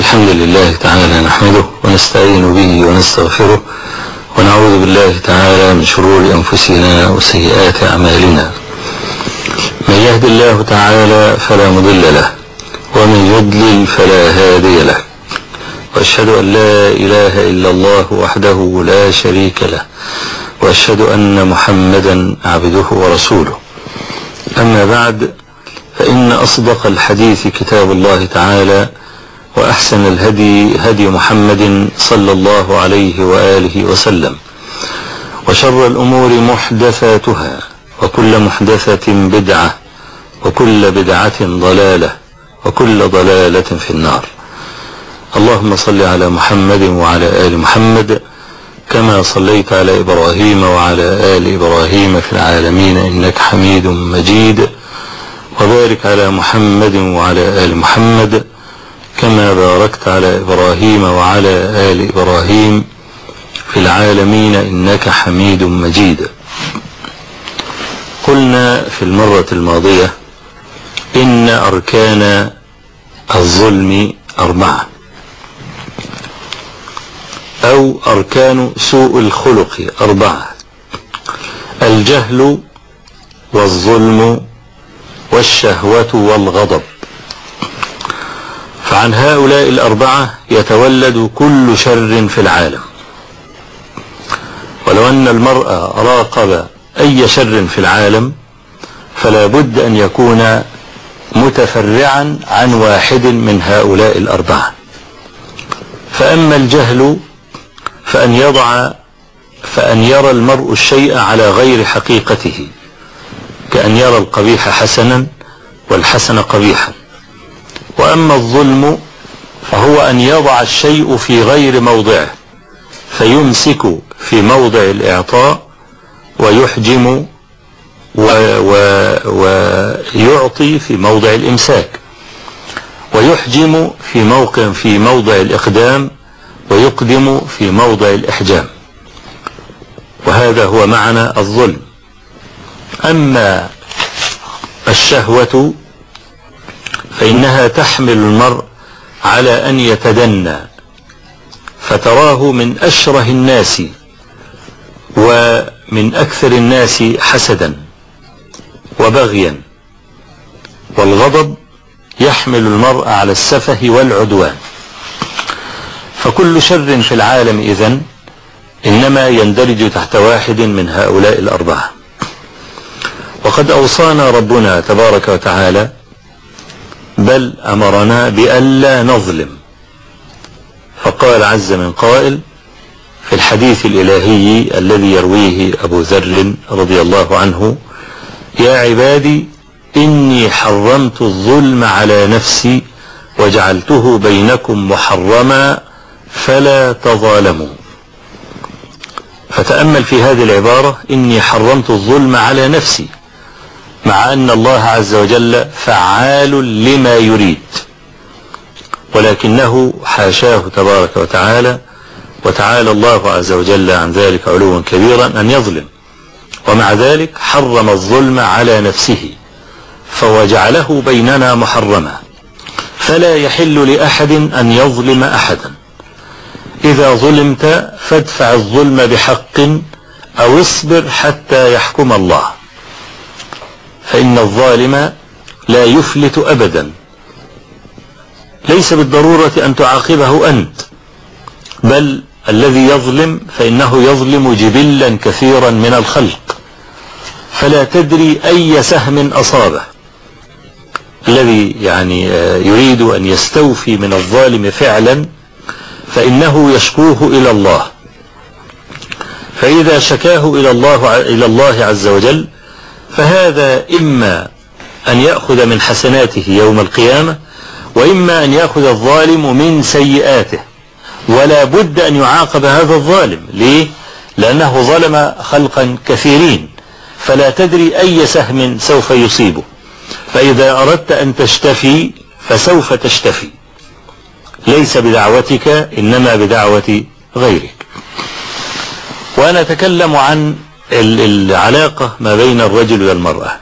الحمد لله تعالى نحمده ونستعين به ونستغفره ونعوذ بالله تعالى من شرور أنفسنا وسيئات أعمالنا. من يهد الله تعالى فلا مضل له ومن يضلل فلا هادي له، وأشهد أن لا إله إلا الله وحده لا شريك له، وأشهد أن محمدا عبده ورسوله. أما بعد، فإن أصدق الحديث كتاب الله تعالى، وأحسن الهدي هدي محمد صلى الله عليه وآله وسلم، وشر الأمور محدثاتها، وكل محدثة بدعة، وكل بدعة ضلالة، وكل ضلالة في النار. اللهم صل على محمد وعلى آل محمد كما صليت على إبراهيم وعلى آل إبراهيم في العالمين إنك حميد مجيد، وبارك على محمد وعلى آل محمد كما باركت على إبراهيم وعلى آل إبراهيم في العالمين إنك حميد مجيد. قلنا في المرة الماضية إن أركان الظلم 4، أو أركان سوء الخلق 4: الجهل والظلم والشهوة والغضب. فعن هؤلاء الأربعة يتولد كل شر في العالم. ولو أن المرء راقب أي شر في العالم فلا بد أن يكون متفرعا عن واحد من هؤلاء الأربعة. فأما الجهل فأن يرى المرء الشيء على غير حقيقته، كأن يرى القبيح حسنا والحسن قبيحا. وأما الظلم فهو أن يضع الشيء في غير موضعه، فيمسك في موضع الإعطاء ويحجم ويعطي في موضع الإمساك، ويحجم في موضع الإقدام، ويقدم في موضع الإحجام. وهذا هو معنى الظلم. أما الشهوة فإنها تحمل المرء على أن يتدنى، فتراه من أشره الناس ومن أكثر الناس حسدا وبغيا. والغضب يحمل المرء على السفه والعدوان. فكل شر في العالم إذن إنما يندرج تحت واحد من هؤلاء الأربعة. وقد أوصانا ربنا تبارك وتعالى، بل أمرنا بألا نظلم. فقال عز من قائل في الحديث الإلهي الذي يرويه أبو ذر رضي الله عنه: يا عبادي إني حرمت الظلم على نفسي وجعلته بينكم محرما فلا تظالموا. فتأمل في هذه العبارة: إني حرمت الظلم على نفسي، مع أن الله عز وجل فعال لما يريد، ولكنه حاشاه تبارك وتعالى، وتعالى الله عز وجل عن ذلك علوا كبيرا، أن يظلم. ومع ذلك حرم الظلم على نفسه فوجعله بيننا محرما، فلا يحل لأحد أن يظلم أحدا. إذا ظلمت فادفع الظلم بحق أو اصبر حتى يحكم الله، فإن الظالم لا يفلت أبدا. ليس بالضرورة أن تعاقبه أنت، بل الذي يظلم فإنه يظلم جبلا كثيرا من الخلق، فلا تدري أي سهم أصابه. الذي يريد أن يستوفي من الظالم فعلا فإنه يشكوه إلى الله، فإذا شكاه إلى الله عز وجل فهذا إما أن يأخذ من حسناته يوم القيامة، وإما أن يأخذ الظالم من سيئاته. ولا بد أن يعاقب هذا الظالم. ليه؟ لأنه ظلم خلقا كثيرين، فلا تدري أي سهم سوف يصيبه. فإذا أردت أن تشتفي فسوف تشتفي، ليس بدعوتك إنما بدعوة غيرك. وأنا أتكلم عن العلاقة ما بين الرجل والمرأة.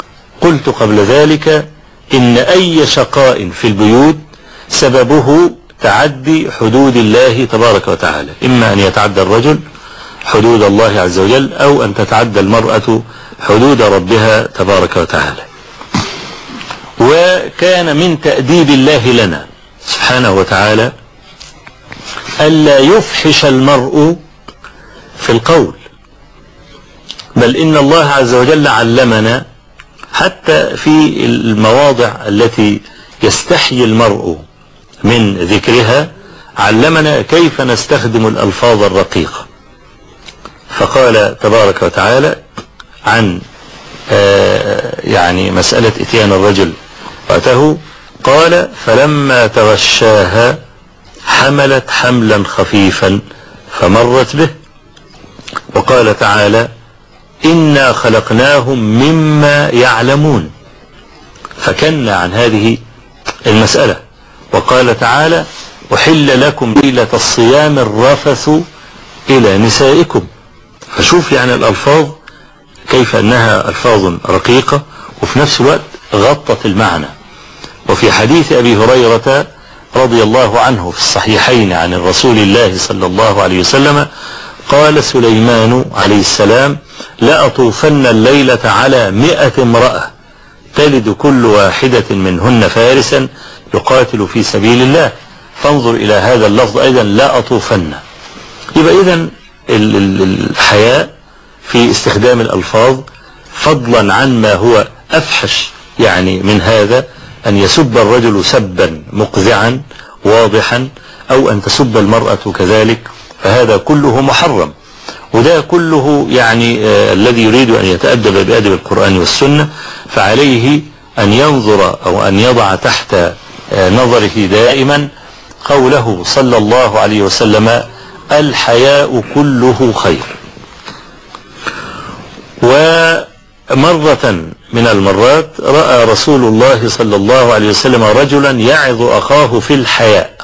قلت قبل ذلك إن أي شقاء في البيوت سببه تعدي حدود الله تبارك وتعالى، إما أن يتعدى الرجل حدود الله عز وجل أو أن تتعدى المرأة حدود ربها تبارك وتعالى. وكان من تأديب الله لنا سبحانه وتعالى ألا يفحش المرء في القول، بل إن الله عز وجل علمنا حتى في المواضع التي يستحيي المرء من ذكرها، علمنا كيف نستخدم الألفاظ الرقيقة. فقال تبارك وتعالى عن يعني مسألة إتيان الرجل وأته، قال فلما تغشاها حملت حملا خفيفا فمرت به. وقال تعالى إنا خلقناهم مما يعلمون، فكنا عن هذه المسألة. وقال تعالى أحل لكم ليلة الصيام الرفث إلى نسائكم. فشوف يعني الألفاظ كيف أنها ألفاظ رقيقة وفي نفس الوقت غطت المعنى. وفي حديث أبي هريرة رضي الله عنه في الصحيحين عن الرسول الله صلى الله عليه وسلم قال سليمان عليه السلام لأطوفن الليلة على 100 امرأة تلد كل واحدة منهن فارسا يقاتل في سبيل الله. فانظر إلى هذا اللفظ أيضا لأطوفن. يبقى إذن الحياء في استخدام الألفاظ فضلا عن ما هو أفحش يعني من هذا، أن يسب الرجل سبا مقذعا واضحا أو أن تسب المرأة كذلك، فهذا كله محرم. وده كله يعني الذي يريد أن يتأدب بأدب القرآن والسنة فعليه أن ينظر أو أن يضع تحت نظره دائما قوله صلى الله عليه وسلم الحياء كله خير. ومرة من المرات رأى رسول الله صلى الله عليه وسلم رجلا يعظ أخاه في الحياء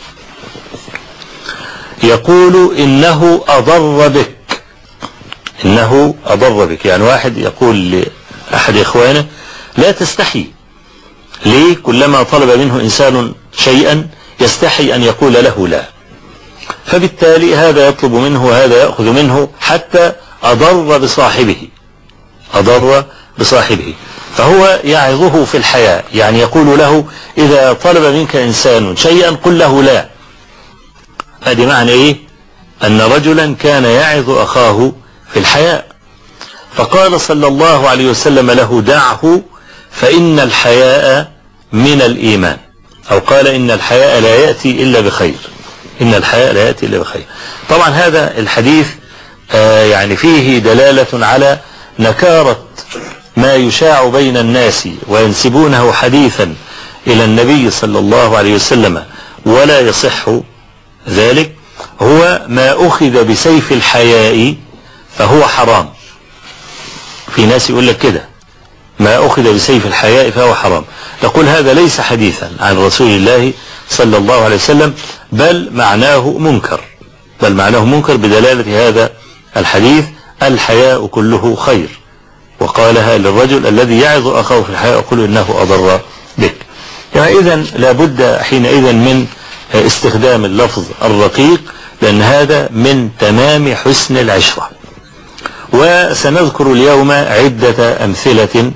يقول إنه أضر بك، إنه أضر بك. يعني واحد يقول لأحد إخوانه لا تستحي. ليه؟ كلما طلب منه إنسان شيئا يستحي أن يقول له لا، فبالتالي هذا يطلب منه وهذا يأخذ منه حتى أضر بصاحبه، أضر بصاحبه. فهو يعظه في الحياء، يعني يقول له إذا طلب منك إنسان شيئا قل له لا. هذه معنى إيه؟ أن رجلا كان يعظ أخاه في الحياء. فقال صلى الله عليه وسلم له دعه فإن الحياء من الإيمان، أو قال إن الحياء لا يأتي إلا بخير، إن الحياء لا يأتي إلا بخير. طبعا هذا الحديث يعني فيه دلالة على نكارة ما يشاع بين الناس وينسبونه حديثا إلى النبي صلى الله عليه وسلم ولا يصح ذلك. هو ما أخذ بسيف الحياء فهو حرام. في ناس يقول لك كده ما أخذ بسيف الحياء فهو حرام. نقول هذا ليس حديثا عن رسول الله صلى الله عليه وسلم، بل معناه منكر، بل معناه منكر بدلالة هذا الحديث الحياء كله خير. وقالها للرجل الذي يعظ أخاه في الحياء يقول إنه أضر بك. يعني إذن لابد حينئذ من استخدام اللفظ الرقيق، لأن هذا من تمام حسن العشرة. وسنذكر اليوم عدة أمثلة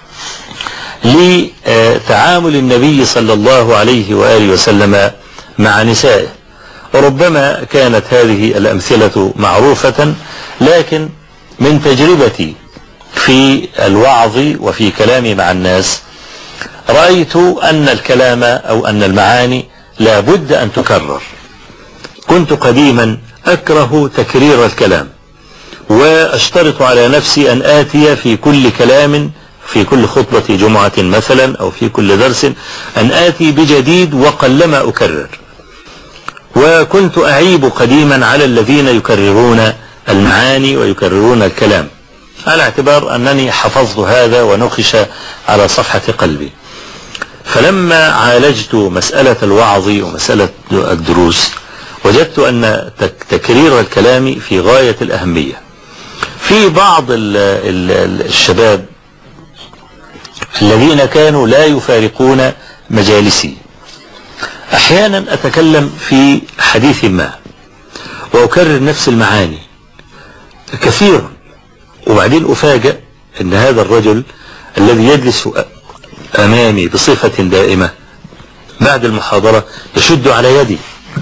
لتعامل النبي صلى الله عليه وآله وسلم مع نسائه. وربما كانت هذه الأمثلة معروفة، لكن من تجربتي في الوعظ وفي كلامي مع الناس رأيت أن الكلام أو أن المعاني لا بد أن تكرر. كنت قديما أكره تكرير الكلام، وأشترط على نفسي أن آتي في كل كلام، في كل خطبة جمعة مثلا أو في كل درس أن آتي بجديد وقلما أكرر. وكنت أعيب قديما على الذين يكررون المعاني ويكررون الكلام، على اعتبار أنني حفظت هذا ونقش على صفحة قلبي. فلما عالجت مسألة الوعظ ومسألة الدروس وجدت أن تكرير الكلام في غاية الأهمية. في بعض الشباب الذين كانوا لا يفارقون مجالسي أحيانا أتكلم في حديث ما وأكرر نفس المعاني كثيرا، وبعدين أفاجأ أن هذا الرجل الذي يجلس أمامي بصفة دائمة بعد المحاضرة يشد على يدي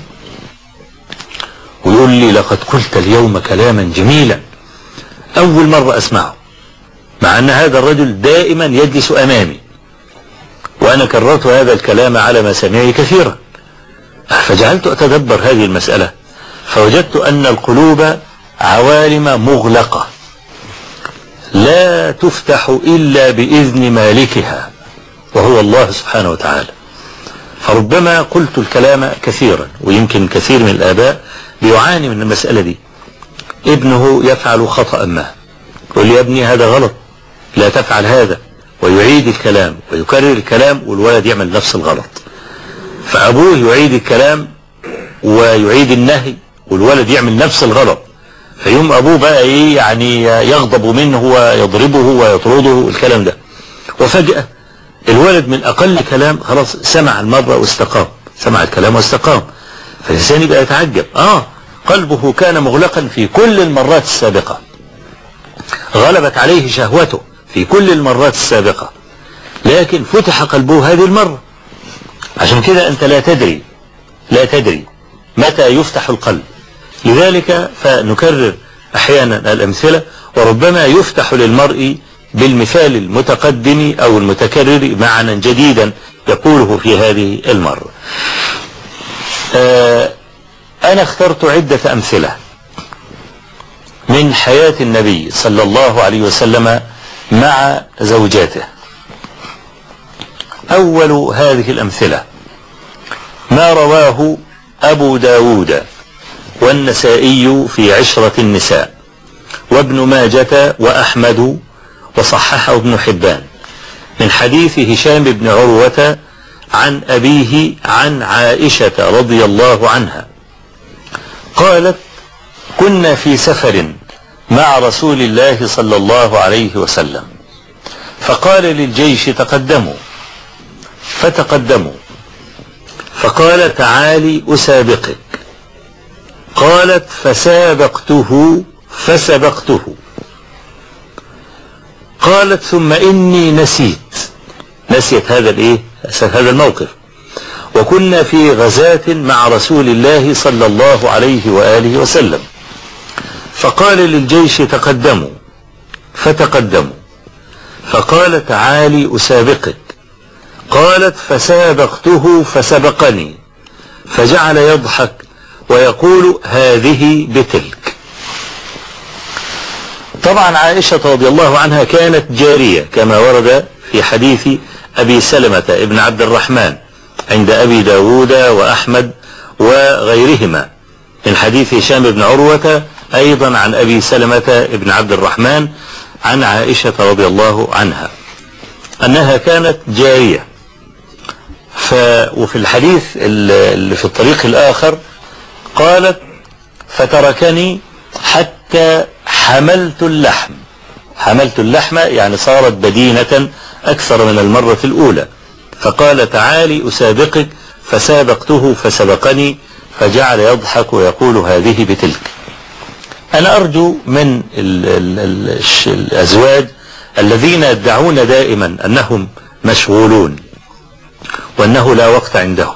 ويقول لي لقد قلت اليوم كلاما جميلا أول مرة أسمعه، مع أن هذا الرجل دائما يجلس أمامي وأنا كررت هذا الكلام على مسامعي كثيرا. فجعلت أتدبر هذه المسألة فوجدت أن القلوب عوالم مغلقة لا تفتح إلا بإذن مالكها وهو الله سبحانه وتعالى. فربما قلت الكلام كثيرا، ويمكن كثير من الآباء بيعاني من المسألة دي، ابنه يفعل خطأ ما يقول لي يا ابني هذا غلط لا تفعل هذا، ويعيد الكلام ويكرر الكلام والولد يعمل نفس الغلط، فأبوه يعيد الكلام ويعيد النهي والولد يعمل نفس الغلط، فيوم أبوه بقى إيه يعني يغضب منه ويضربه ويطرده الكلام ده، وفجأة الولد من أقل كلام خلاص سمع المرة واستقام، سمع الكلام واستقام. فالإنسان يبقى يتعجب قلبه كان مغلقا في كل المرات السابقة، غلبت عليه شهوته في كل المرات السابقة، لكن فتح قلبه هذه المرة. عشان كده أنت لا تدري متى يفتح القلب، لذلك فنكرر أحيانا الأمثلة، وربما يفتح للمرء بالمثال المتقدم أو المتكرر معنى جديدا يقوله في هذه المرة. أنا اخترت عدة أمثلة من حياة النبي صلى الله عليه وسلم مع زوجاته. أول هذه الأمثلة ما رواه أبو داود والنسائي في عشرة النساء وابن ماجة وأحمد وصححه ابن حبان من حديث هشام بن عروة عن أبيه عن عائشة رضي الله عنها قالت كنا في سفر مع رسول الله صلى الله عليه وسلم فقال للجيش تقدموا فتقدموا فقال تعالي أسابقك قالت فسابقته قالت ثم إني نسيت هذا الموقف وكنا في غزاة مع رسول الله صلى الله عليه وآله وسلم فقال للجيش تقدموا فتقدموا فقال تعالي أسابقك قالت فسابقته فسبقني فجعل يضحك ويقول هذه بتلك. طبعا عائشة رضي الله عنها كانت جارية كما ورد في حديث أبي سلمة ابن عبد الرحمن عند أبي داود وأحمد وغيرهما من حديث هشام بن عروة أيضا عن أبي سلمة ابن عبد الرحمن عن عائشة رضي الله عنها أنها كانت جارية. وفي الحديث اللي في الطريق الآخر قالت فتركني حتى حملت اللحم يعني صارت بدينة أكثر من المرة الأولى فقال تعالي أسابقك فسابقته فسبقني فجعل يضحك ويقول هذه بتلك. أنا أرجو من الأزواج الذين يدعون دائما أنهم مشغولون وأنه لا وقت عندهم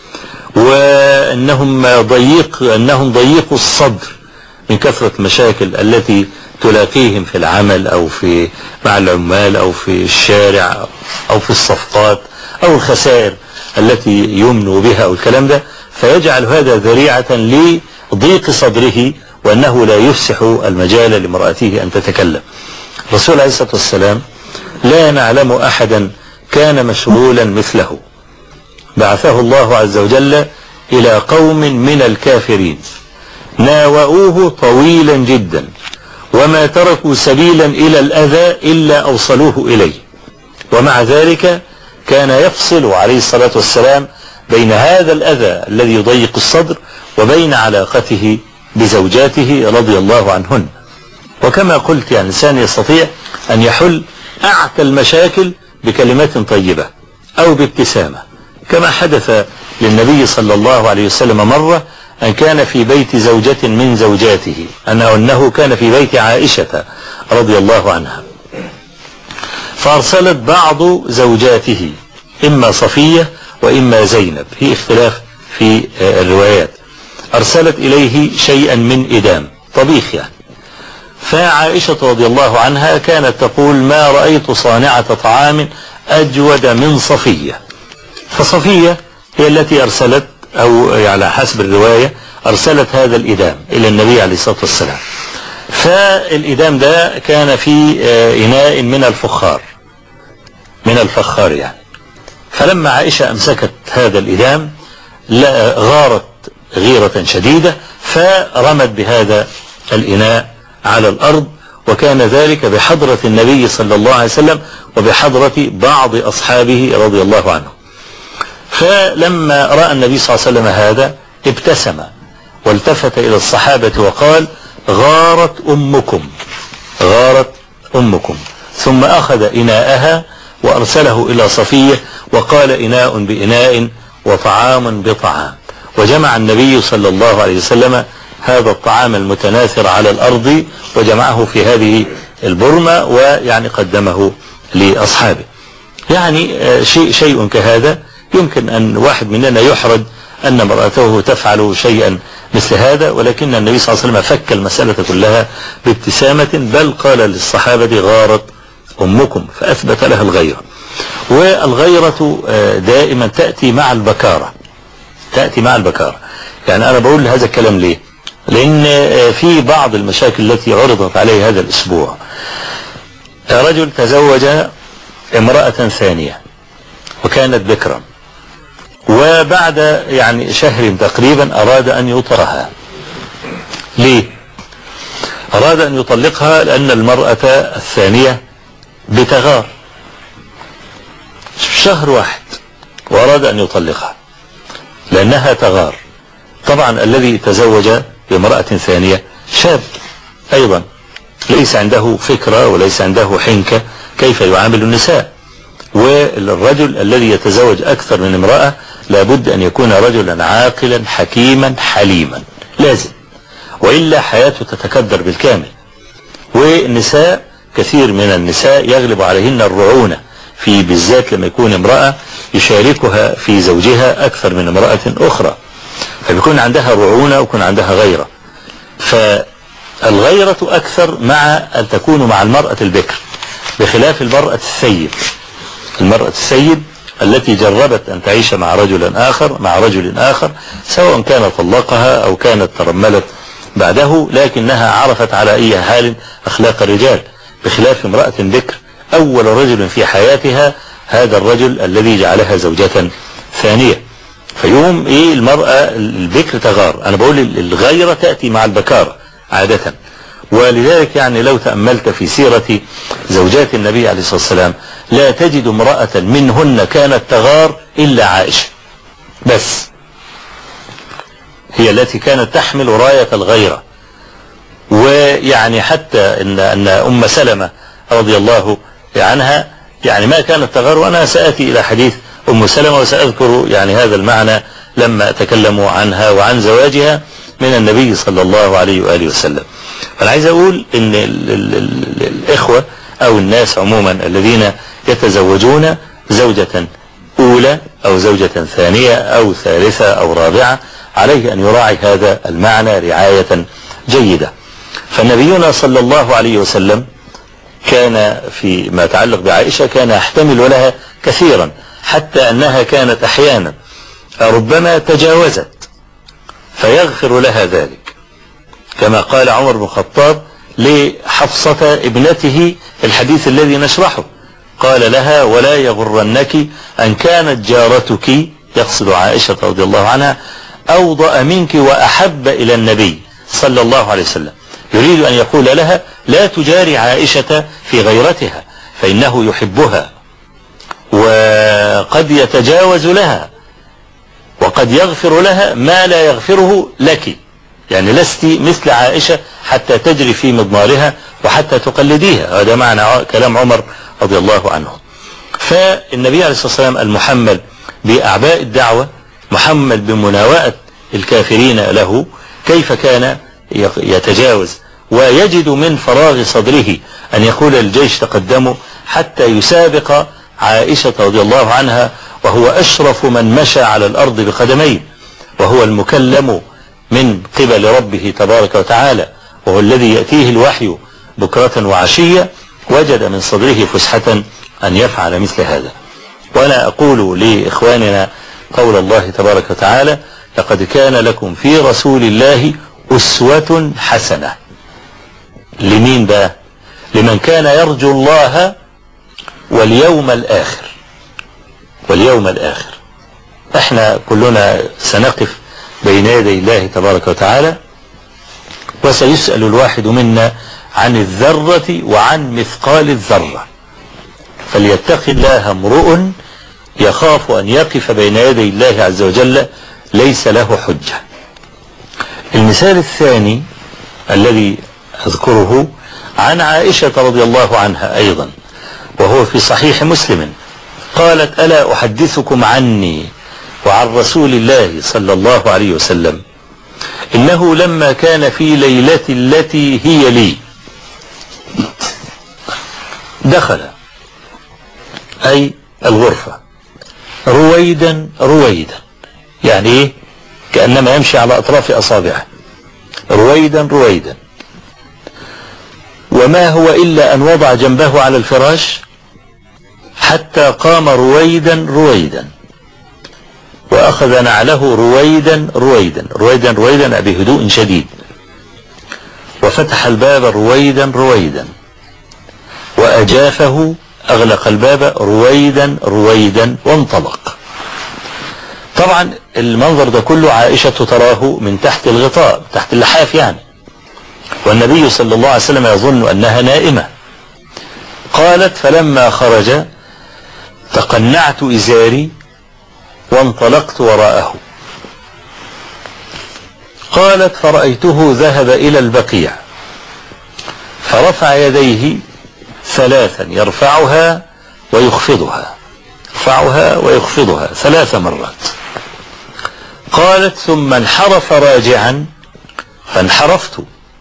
وأنهم ضيق الصدر من كثرة المشاكل التي تلاقيهم في العمل أو مع العمال أو في الشارع أو في الصفقات أو الخسائر التي يمنوا بها أو الكلام ده، فيجعل هذا ذريعة لضيق صدره وأنه لا يفسح المجال لامرأته أن تتكلم. الرسول عليه الصلاة والسلام لا نعلم أحدا كان مشغولا مثله، بعثه الله عز وجل إلى قوم من الكافرين ناوؤوه طويلا جدا وما تركوا سبيلا إلى الأذى إلا أوصلوه إليه، ومع ذلك كان يفصل عليه الصلاة والسلام بين هذا الأذى الذي يضيق الصدر وبين علاقته بزوجاته رضي الله عنهن. وكما قلت يعني الإنسان يستطيع أن يحل أعتى المشاكل بكلمات طيبة أو بابتسامة كما حدث للنبي صلى الله عليه وسلم مرة أن كان في بيت زوجة من زوجاته، أنه كان في بيت عائشة رضي الله عنها، فأرسلت بعض زوجاته إما صفية وإما زينب، في اختلاف في الروايات، أرسلت إليه شيئا من إدام طبيخ يعني. فعائشة رضي الله عنها كانت تقول ما رأيت صانعة طعام أجود من صفية. فصفية هي التي أرسلت، أو على حسب الرواية أرسلت هذا الإدام إلى النبي عليه الصلاة والسلام. فالإدام ده كان في إناء من الفخار يعني. فلما عائشة أمسكت هذا الإدام غارت غيرة شديدة، فرمت بهذا الإناء على الأرض، وكان ذلك بحضرة النبي صلى الله عليه وسلم وبحضرة بعض أصحابه رضي الله عنهم. فلما رأى النبي صلى الله عليه وسلم هذا ابتسم والتفت إلى الصحابة وقال غارت أمكم، ثم أخذ إناءها وأرسله إلى صفية وقال إناء بإناء وطعام بطعام، وجمع النبي صلى الله عليه وسلم هذا الطعام المتناثر على الأرض وجمعه في هذه البرمة، ويعني قدمه لأصحابه. يعني شيء كهذا يمكن أن واحد مننا يحرج أن امرأته تفعل شيئا مثل هذا، ولكن النبي صلى الله عليه وسلم فك المسألة كلها بابتسامة، بل قال للصحابة غارت أمكم، فأثبت لها الغيرة. والغيرة دائما تأتي مع البكارة، يعني أنا بقول هذا الكلام ليه؟ لأن في بعض المشاكل التي عرضت عليه هذا الأسبوع، رجل تزوج امرأة ثانية وكانت بكرا، وبعد يعني شهر تقريبا أراد أن يطلقها. ليه؟ أراد أن يطلقها لأن المرأة الثانية بتغار، شهر واحد وأراد أن يطلقها لأنها تغار. طبعا الذي تزوج بامرأة ثانية شاب أيضا، ليس عنده فكرة وليس عنده حنكة كيف يعامل النساء. والرجل الذي يتزوج أكثر من امرأة لابد أن يكون رجلا عاقلا حكيما حليما، لازم، وإلا حياته تتكدر بالكامل. والنساء كثير من النساء يغلب عليهن الرعونة، في بالذات لما يكون امرأة يشاركها في زوجها أكثر من امرأة أخرى، فبيكون عندها رعونة ويكون عندها غيرة. فالغيرة أكثر مع أن تكون مع المرأة البكر، بخلاف المرأة السيد التي جربت أن تعيش مع رجل آخر سواء كان طلقها أو كانت ترملت بعده، لكنها عرفت على أي حال أخلاق الرجال، بخلاف امرأة بكر أول رجل في حياتها هذا الرجل الذي جعلها زوجة ثانية. فيوم المرأة البكر تغار. أنا بقول الغيرة تأتي مع البكارة عادة، ولذلك يعني لو تأملت في سيرة زوجات النبي عليه الصلاة والسلام لا تجد امرأة منهن كانت تغار إلا عائشة، بس هي التي كانت تحمل راية الغيرة. ويعني حتى أن أم سلمة رضي الله عنها يعني ما كانت تغار، وأنا سأتي إلى حديث أم سلمة وسأذكر يعني هذا المعنى لما أتكلم عنها وعن زواجها من النبي صلى الله عليه وآله وسلم. فأنا عايز أقول إن الإخوة أو الناس عموما الذين يتزوجون زوجة أولى أو زوجة ثانية أو ثالثة أو رابعة عليه أن يراعي هذا المعنى رعاية جيدة. فنبينا صلى الله عليه وسلم كان فيما يتعلق بعائشة كان يحتمل لها كثيرا، حتى أنها كانت أحيانا ربما تجاوزت فيغفر لها ذلك، كما قال عمر بن الخطاب لحفصة ابنته الحديث الذي نشرحه، قال لها ولا يغرنك أن كانت جارتك، يقصد عائشة رضي الله عنها، أوضأ منك وأحب إلى النبي صلى الله عليه وسلم، يريد أن يقول لها لا تجاري عائشة في غيرتها فإنه يحبها وقد يتجاوز لها وقد يغفر لها ما لا يغفره لك، يعني لست مثل عائشة حتى تجري في مضمارها وحتى تقلديها. هذا معنى كلام عمر رضي الله عنه. فالنبي عليه الصلاة والسلام المحمل بأعباء الدعوة، محمل بمناوئة الكافرين له، كيف كان يتجاوز ويجد من فراغ صدره أن يقول للجيش تقدموا حتى يسابق عائشة رضي الله عنها، وهو أشرف من مشى على الأرض بقدميه، وهو المكلم من قبل ربه تبارك وتعالى، وهو الذي يأتيه الوحي بكرة وعشية، وجد من صدره فسحة أن يفعل مثل هذا. وأنا أقول لإخواننا قول الله تبارك وتعالى: لقد كان لكم في رسول الله أسوة حسنة. لمين بقى؟ لمن كان يرجو الله واليوم الآخر. واليوم الآخر احنا كلنا سنقف بين يدي الله تبارك وتعالى، وسيسأل الواحد منا عن الذرة وعن مثقال الذرة، فليتق الله امرؤ يخاف أن يقف بين يدي الله عز وجل ليس له حجة. المثال الثاني الذي أذكره عن عائشة رضي الله عنها أيضا، وهو في صحيح مسلم، قالت: ألا أحدثكم عني وعن رسول الله صلى الله عليه وسلم إنه لما كان في ليلة التي هي لي دخل، أي الغرفة، رويدا رويدا، يعني إيه؟ كأنما يمشي على أطراف أصابعه، رويدا رويدا، وما هو إلا أن وضع جنبه على الفراش حتى قام رويدا رويدا، وأخذ نعله رويدا رويدا رويدا رويدا بهدوء شديد، وفتح الباب رويدا رويدا، وأجافه، أغلق الباب رويدا رويدا، وانطلق. طبعا المنظر ده كله عائشة تراه من تحت الغطاء، تحت اللحاف يعني، والنبي صلى الله عليه وسلم يظن أنها نائمة. قالت: فلما خرج تقنعت إزاري وانطلقت وراءه. قالت: فرأيته ذهب إلى البقيع فرفع يديه ثلاثا، يرفعها ويخفضها، يرفعها ويخفضها 3 مرات. قالت: ثم انحرف راجعا فانحرفت،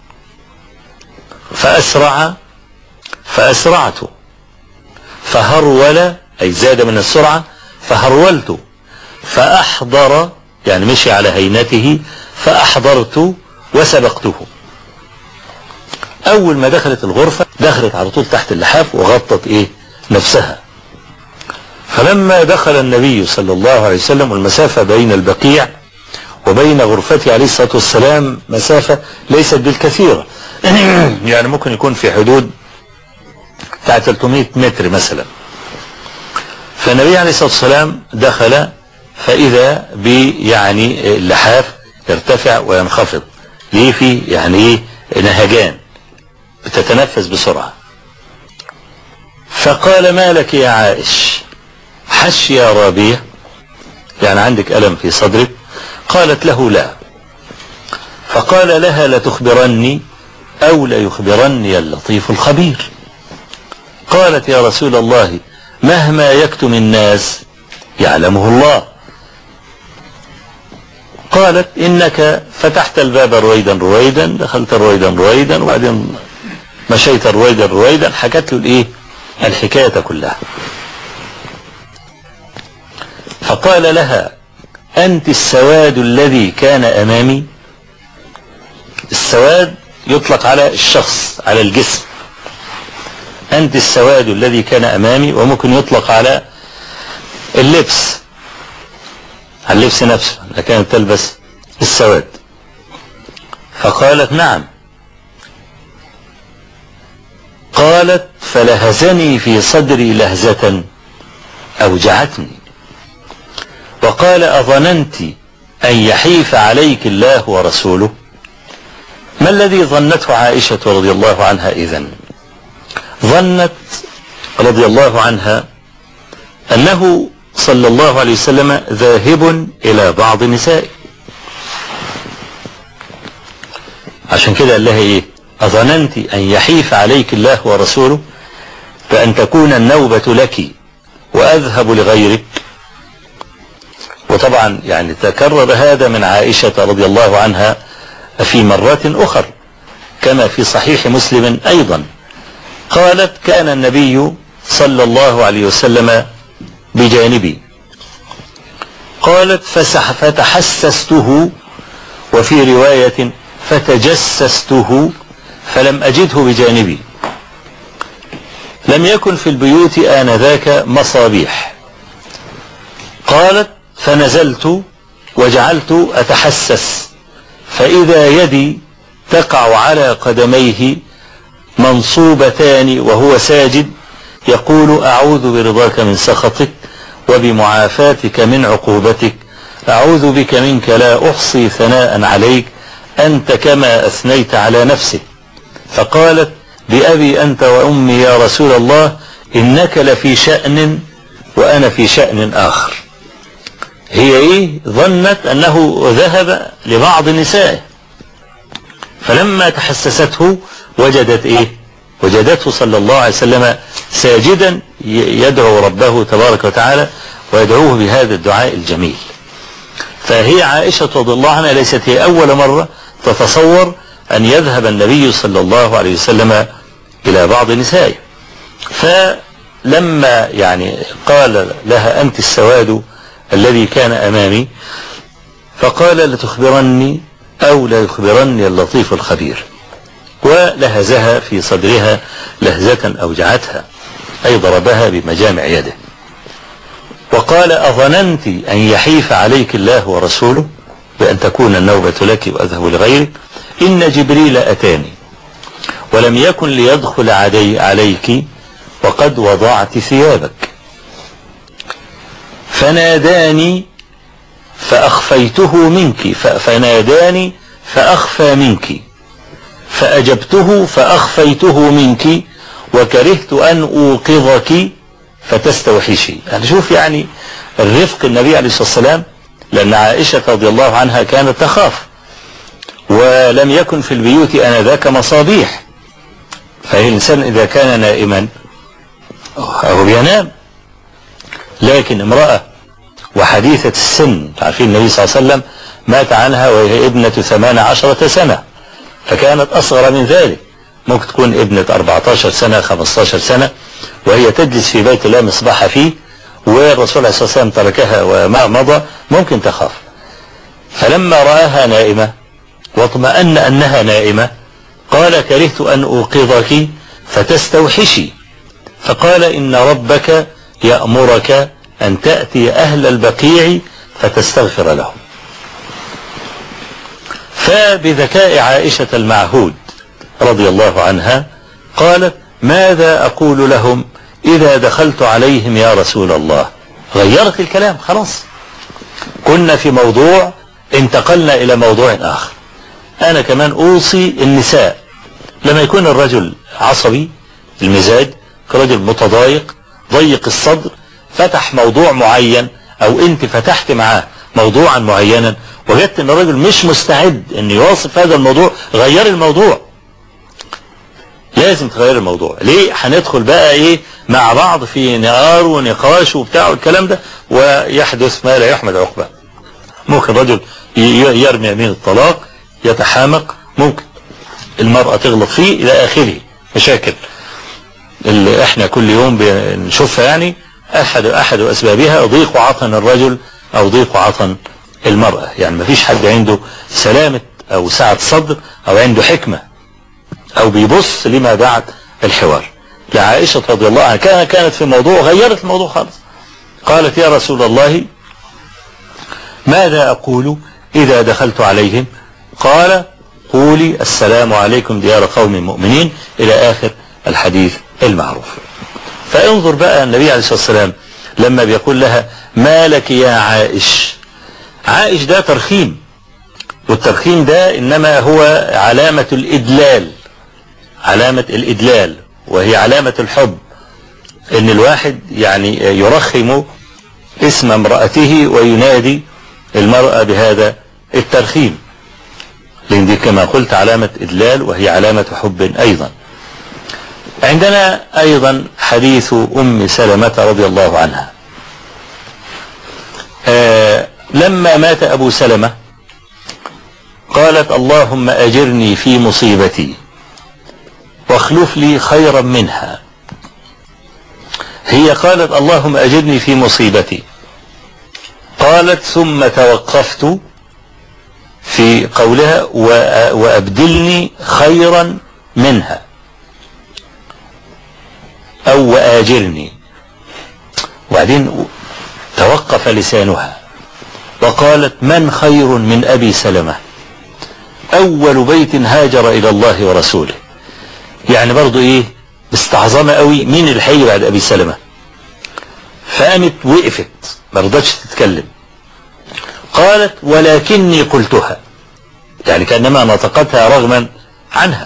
فأسرعت، فهرول، أي زاد من السرعة، فهرولت، فأحضر، يعني مشي على هينته، فأحضرت وسبقته. أول ما دخلت الغرفة دخلت على طول تحت اللحاف وغطت نفسها. فلما دخل النبي صلى الله عليه وسلم، والمسافة بين البقيع وبين غرفته عليه الصلاة والسلام مسافة ليست بالكثيرة، يعني ممكن يكون في حدود 300 متر مثلا. فالنبي عليه الصلاة والسلام دخل، فإذا يعني اللحاف يرتفع وينخفض، ليه؟ في يعني نهجان، بتتنفس بسرعة. فقال: ما لك يا عائش؟ حش يا رابية، يعني عندك ألم في صدرك؟ قالت له: لا. فقال لها: لتخبرني أو ليخبرني اللطيف الخبير. قالت: يا رسول الله، مهما يكتم الناس يعلمه الله. قالت: إنك فتحت الباب رويدا رويدا، دخلت رويدا رويدا، وبعدين مشيت رويدا رويدا. حكت له الحكاية كلها. فقال لها: أنت السواد الذي كان أمامي. السواد يطلق على الشخص، على الجسم. أنت السواد الذي كان أمامي، وممكن يطلق على اللبس، على اللبس نفسه، كانت تلبس السواد. فقالت: نعم. قالت: فلهزني في صدري لهزة أوجعتني. وقال: أظننت أن يحيف عليك الله ورسوله؟ ما الذي ظنته عائشة رضي الله عنها إذن؟ ظنت رضي الله عنها أنه صلى الله عليه وسلم ذاهب إلى بعض نسائه، عشان كده قال لها أظننت أن يحيف عليك الله ورسوله، فأن تكون النوبة لك وأذهب لغيرك. وطبعا يعني تكرر هذا من عائشة رضي الله عنها في مرات أخر كما في صحيح مسلم أيضا. قالت: كان النبي صلى الله عليه وسلم بجانبي. قالت: فتحسسته، وفي رواية فتجسسته، فلم أجده بجانبي. لم يكن في البيوت آنذاك مصابيح. قالت: فنزلت وجعلت أتحسس، فإذا يدي تقع على قدميه منصوبتان وهو ساجد يقول: أعوذ برضاك من سخطك وبمعافاتك من عقوبتك، أعوذ بك منك لا أحصي ثناء عليك، أنت كما أثنيت على نفسك. فقالت: بأبي أنت وأمي يا رسول الله، إنك لفي شأن وأنا في شأن آخر. هي ظنت أنه ذهب لبعض نسائه، فلما تحسسته وجدت وجدته صلى الله عليه وسلم ساجدا يدعو ربه تبارك وتعالى ويدعوه بهذا الدعاء الجميل. فهي عائشة رضي الله عنها ليست هي أول مرة تتصور أن يذهب النبي صلى الله عليه وسلم إلى بعض نسائه. فلما يعني قال لها: أنت السواد الذي كان أمامي، فقال: لتخبرني أو لا يخبرني اللطيف الخبير. ولهزها في صدرها لهزة أوجعتها، أي ضربها بمجامع يده، وقال: أظننت أن يحيف عليك الله ورسوله بأن تكون النوبة لك وأذهب لغيرك؟ إن جبريل أتاني ولم يكن ليدخل عليك وقد وضعت ثيابك، فناداني فأخفيته منك، فناداني فأخفى منك، فأجبته فأخفيته منك، وكرهت أن أوقظك فتستوحشي. يعني شوف يعني الرفق النبي عليه الصلاة والسلام، لأن عائشة رضي الله عنها كانت تخاف، ولم يكن في البيوت آنذاك مصابيح، فالإنسان إذا كان نائما أو ينام. لكن امرأة وحديثة السن، عارفين النبي صلى الله عليه وسلم مات عنها وهي ابنة 18 سنة، فكانت أصغر من ذلك، ممكن تكون ابنة 14 سنة 15 سنة، وهي تجلس في بيت لا مصباح فيه، والرسول عليه الصلاة والسلام تركها وما مضى، ممكن تخاف. فلما رآها نائمة واطمأن أنها نائمة قال: كرهت أن أوقظك فتستوحشي. فقال: إن ربك يأمرك أن تأتي أهل البقيع فتستغفر لهم. فبذكاء عائشة المعهود رضي الله عنها قالت: ماذا أقول لهم إذا دخلت عليهم يا رسول الله؟ غيرت الكلام خلاص، كنا في موضوع انتقلنا إلى موضوع آخر. أنا كمان أوصي النساء لما يكون الرجل عصبي المزاج، كرجل متضايق ضيق الصدر، فتح موضوع معين أو أنت فتحت معاه موضوعا معينا، وجدت أن الرجل مش مستعد أن يواصف هذا الموضوع، غير الموضوع. لازم تغير الموضوع. ليه؟ هندخل بقى مع بعض في نقار ونقاش وبتاع والكلام ده، ويحدث ما لا يحمد عقباه. ممكن رجل يرمي يمين الطلاق، يتحامق، ممكن المرأة تغلط فيه إلى آخره، مشاكل اللي احنا كل يوم بنشوفها. يعني أحد أسبابها ضيق عطن الرجل أو ضيق عطن المرأة. يعني مفيش حد عنده سلامة أو سعة صدر أو عنده حكمة أو بيبص لما بعد الحوار. لعائشة رضي الله عنها كانت في موضوع غيرت الموضوع خالص. قالت: يا رسول الله ماذا أقول إذا دخلت عليهم؟ قال: قولي السلام عليكم ديار قوم مؤمنين، إلى آخر الحديث المعروف. فانظر بقى النبي عليه الصلاة والسلام لما بيقول لها: ما لك يا عائش. عائش ده ترخيم، والترخيم ده إنما هو علامة الإدلال، علامة الإدلال، وهي علامة الحب، إن الواحد يعني يرخم اسم امرأته وينادي المرأة بهذا الترخيم، لأن دي كما قلت علامة إدلال وهي علامة حب أيضا. عندنا أيضا حديث أم سلمة رضي الله عنها. لما مات أبو سلمة قالت اللهم أجرني في مصيبتي واخلف لي خيرا منها. هي قالت اللهم أجرني في مصيبتي، قالت ثم توقفت في قولها وأبدلني خيرا منها أو وآجرني، وبعدين توقف لسانها وقالت من خير من أبي سلمة أول بيت هاجر إلى الله ورسوله. يعني برضو إيه مستعظمة قوي مين اللي هيجي بعد أبي سلمة. فقامت وقفت ما رضتش تتكلم، قالت ولكني قلتها، يعني كأنما نطقتها رغما عنها.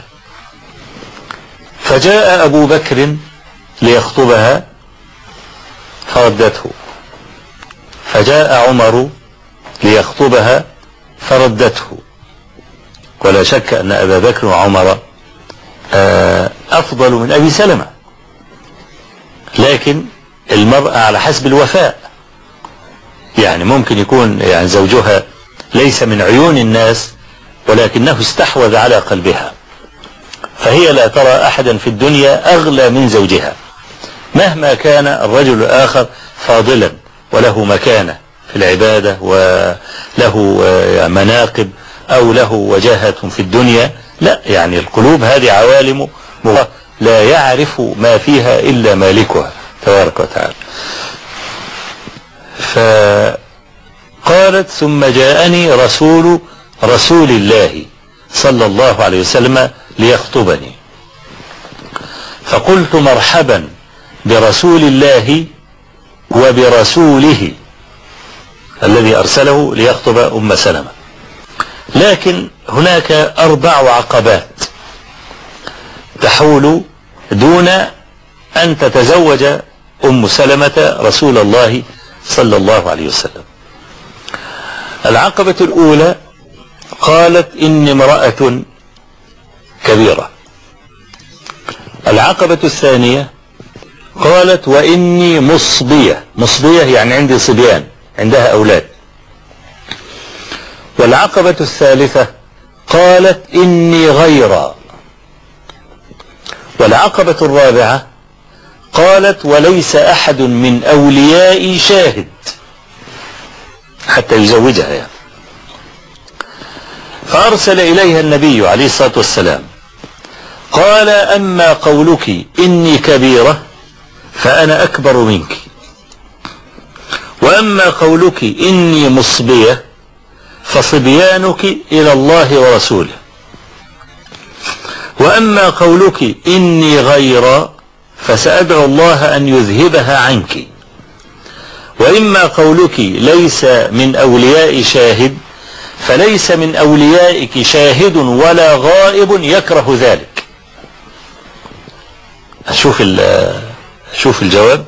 فجاء أبو بكر ليخطبها فردته، فجاء عمر ليخطبها فردته. ولا شك أن أبا بكر وعمر أفضل من أبي سلمة، لكن المرأة على حسب الوفاء. يعني ممكن يكون يعني زوجها ليس من عيون الناس ولكنه استحوذ على قلبها، فهي لا ترى أحدا في الدنيا أغلى من زوجها مهما كان الرجل الآخر فاضلا وله مكانة في العبادة وله مناقب أو له وجاهة في الدنيا. لا، يعني القلوب هذه عوالم لا يعرف ما فيها إلا مالكها تبارك وتعالى. فقالت ثم جاءني رسول الله صلى الله عليه وسلم ليخطبني، فقلت مرحبا برسول الله وبرسوله الذي أرسله ليخطب أم سلمة. لكن هناك 4 عقبات تحول دون أن تتزوج أم سلمة رسول الله صلى الله عليه وسلم. العقبة الأولى قالت إني امرأة كبيرة. العقبة الثانية قالت وإني مصبية يعني عندي صبيان، عندها أولاد. والعقبة الثالثة قالت إني غيرى. والعقبة الرابعة قالت وليس أحد من أوليائي شاهد حتى يزوجها يعني. فأرسل إليها النبي عليه الصلاة والسلام قال أما قولك إني كبيرة فأنا أكبر منك، وأما قولك إني مصبية فصبيانك إلى الله ورسوله، وأما قولك إني غير فسأدعو الله أن يذهبها عنك، وإما قولك ليس من أولياء شاهد فليس من أوليائك شاهد ولا غائب يكره ذلك. شوف الجواب.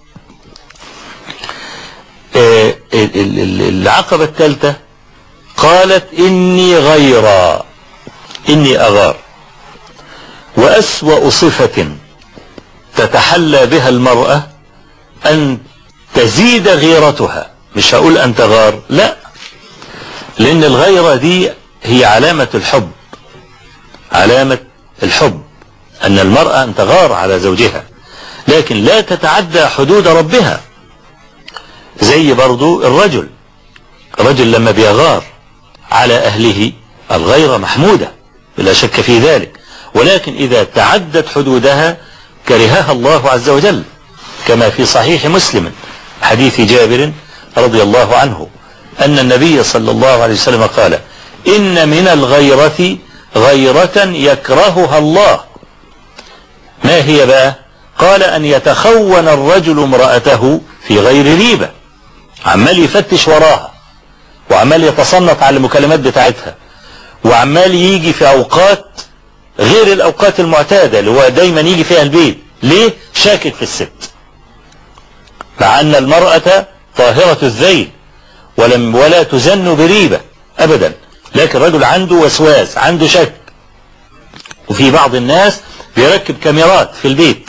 العقبة الثالثة قالت إني غيرى، إني أغار. وأسوأ صفة تتحلى بها المرأة أن تزيد غيرتها، مش هقول أن تغار، لا، لأن الغيرة دي هي علامة الحب، علامة الحب أن المرأة أن تغار على زوجها، لكن لا تتعدى حدود ربها. زي برضو الرجل لما بيغار على أهله الغيرة محمودة بلا شك في ذلك، ولكن إذا تعدت حدودها كرهها الله عز وجل، كما في صحيح مسلم حديث جابر رضي الله عنه أن النبي صلى الله عليه وسلم قال إن من الغيرة غيرة يكرهها الله. ما هي بقى؟ قال أن يتخون الرجل امرأته في غير ريبة، عمال يفتش وراها وعمال يتصنت على المكالمات بتاعتها وعمال يجي في أوقات غير الأوقات المعتادة اللي هو دايما يجي فيها البيت. ليه؟ شاكك في الست، مع أن المرأة طاهرة الذيل ولا تزن بريبة أبدا، لكن الرجل عنده وسواس، عنده شك. وفي بعض الناس بيركب كاميرات في البيت،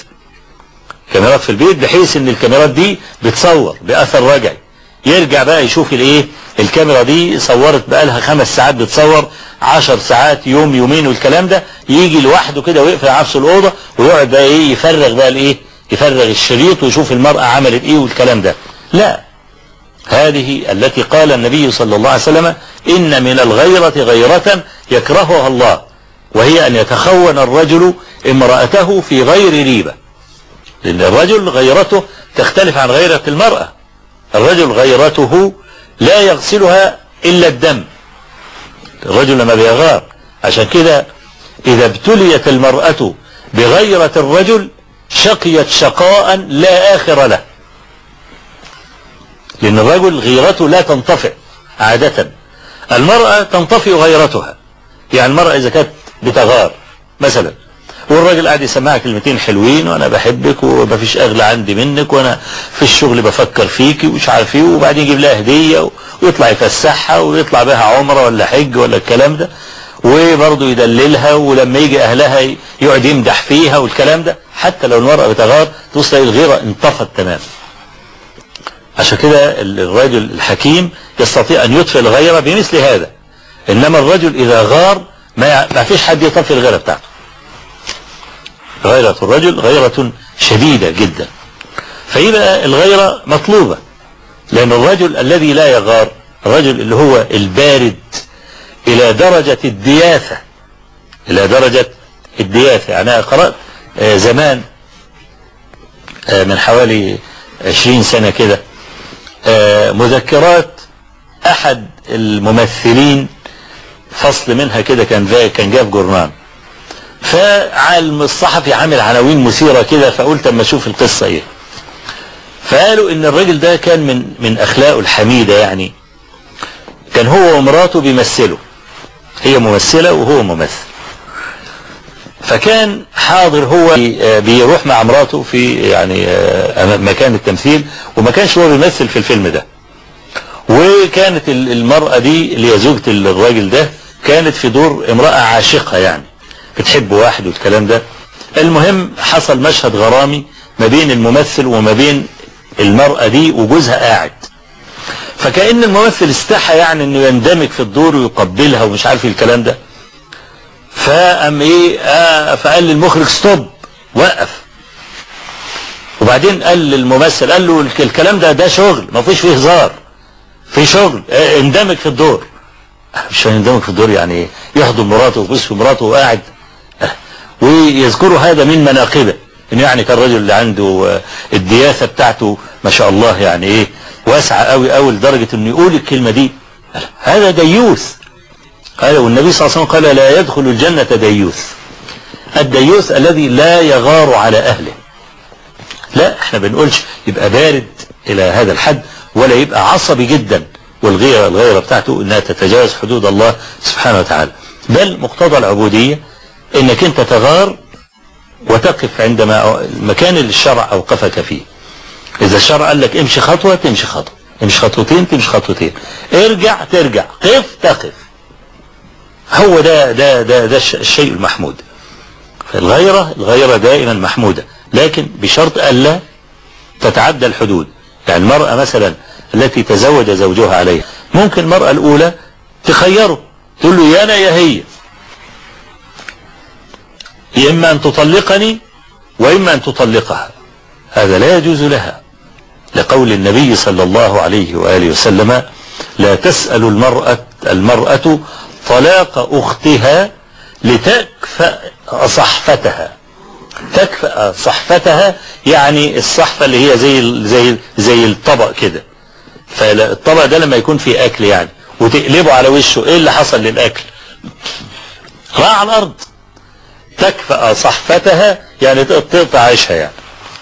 بحيث ان الكاميرات دي بتصور بأثر رجعي، يرجع بقى يشوف الكاميرا دي صورت بقالها 5 ساعات بتصور، 10 ساعات، يوم يومين والكلام ده، يجي لوحده كده ويقفل نفسه الأوضة ويقعد بقى ايه يفرغ بقى الايه، يفرغ الشريط ويشوف المرأة عملت ايه والكلام ده. لا، هذه التي قال النبي صلى الله عليه وسلم إن من الغيرة غيرة يكرهها الله، وهي أن يتخون الرجل امرأته في غير ريبة. لأن الرجل غيرته تختلف عن غيرة المرأة. الرجل غيرته لا يغسلها إلا الدم، الرجل لما بيغار. عشان كده إذا ابتليت المرأة بغيرة الرجل شقيت شقاء لا آخر له، لأن الرجل غيرته لا تنطفئ عادة، المرأة تنطفئ غيرتها. يعني المرأة إذا كانت بتغار مثلا والراجل قاعد يسمعها كلمتين حلوين، وانا بحبك ومفيش اغلى عندي منك وانا في الشغل بفكر فيكي ومش عارف ايه، وبعدين يجيب لها هديه ويطلع يفسحها ويطلع بها عمره ولا حج ولا الكلام ده، وبرضه يدللها، ولما يجي اهلها يقعد يمدح فيها والكلام ده. حتى لو المرأة بتغار توصل الغيرة انطفت تماما. عشان كده الرجل الحكيم يستطيع ان يطفئ الغيرة بمثل هذا. انما الرجل اذا غار ما فيش حد يطفئ الغيرة بتاعته. غيرة الرجل غيرة شديدة جدا، فيبقى الغيرة مطلوبة. لأن الرجل الذي لا يغار، الرجل اللي هو البارد إلى درجة الدياثة، إلى درجة الدياثة. أنا قرأت زمان من حوالي 20 سنة كده مذكرات أحد الممثلين، فصل منها كده كان جاء في جورنال، فعالم الصحفي عامل عناوين مثيرة كده، فقلت اما اشوف القصة ايه. فقالوا ان الراجل ده كان من اخلاقه الحميدة، يعني كان هو ومراته بيمثلوا، هي ممثلة وهو ممثل، فكان حاضر هو بيروح مع مراته في يعني مكان التمثيل، وما كانش هو بيمثل في الفيلم ده. وكانت المرأة دي اللي هي زوجة الراجل ده كانت في دور امرأة عاشقة، يعني بتحب واحد والكلام ده. المهم حصل مشهد غرامي ما بين الممثل وما بين المرأة دي وجوزها قاعد، فكأن الممثل استحى يعني انه يندمج في الدور ويقبلها ومش عارف الكلام ده. فقام ايه فقال للمخرج ستوب، وقف. وبعدين قال للممثل، قال له الكلام ده شغل، ما فيش فيه هزار، في شغل، اندمج في الدور. مش هيندمج في الدور يعني ايه؟ يحضن مراته ويبوس في مراته وقاعد. ويذكروا هذا من مناقبه، انه يعني كان الرجل اللي عنده الدياثه بتاعته ما شاء الله، يعني ايه واسعه قوي قوي لدرجه انه يقول الكلمه دي. هذا ديوث. قال والنبي صلى الله عليه وسلم قال لا يدخل الجنه ديوث. الديوث الذي لا يغار على اهله. لا، احنا بنقولش يبقى بارد الى هذا الحد، ولا يبقى عصبي جدا، والغيرة بتاعته انها تتجاوز حدود الله سبحانه وتعالى. بل مقتضى العبودية انك انت تغار وتقف عندما المكان اللي الشرع اوقفك فيه. اذا الشرع قال لك امشي خطوة تمشي خطوة، امشي خطوتين تمشي خطوتين، ارجع ترجع، قف تقف. هو ده الشيء المحمود. الغيرة دائما محمودة، لكن بشرط الا تتعدى الحدود. يعني المرأة مثلا التي تزوج زوجها عليها، ممكن المرأة الأولى تخيره، تقول له يا أنا يا هي، إما أن تطلقني وإما أن تطلقها. هذا لا يجوز لها، لقول النبي صلى الله عليه وآله وسلم لا تسأل المرأة طلاق أختها لتكفأ صحفتها. تكفأ صحفتها يعني الصحفة اللي هي زي الطبق كده، فالطبق ده لما يكون فيه اكل يعني وتقلبه على وشه، ايه اللي حصل للاكل؟ راح على الارض. تكفأ صحفتها يعني تقطع عيشها، يعني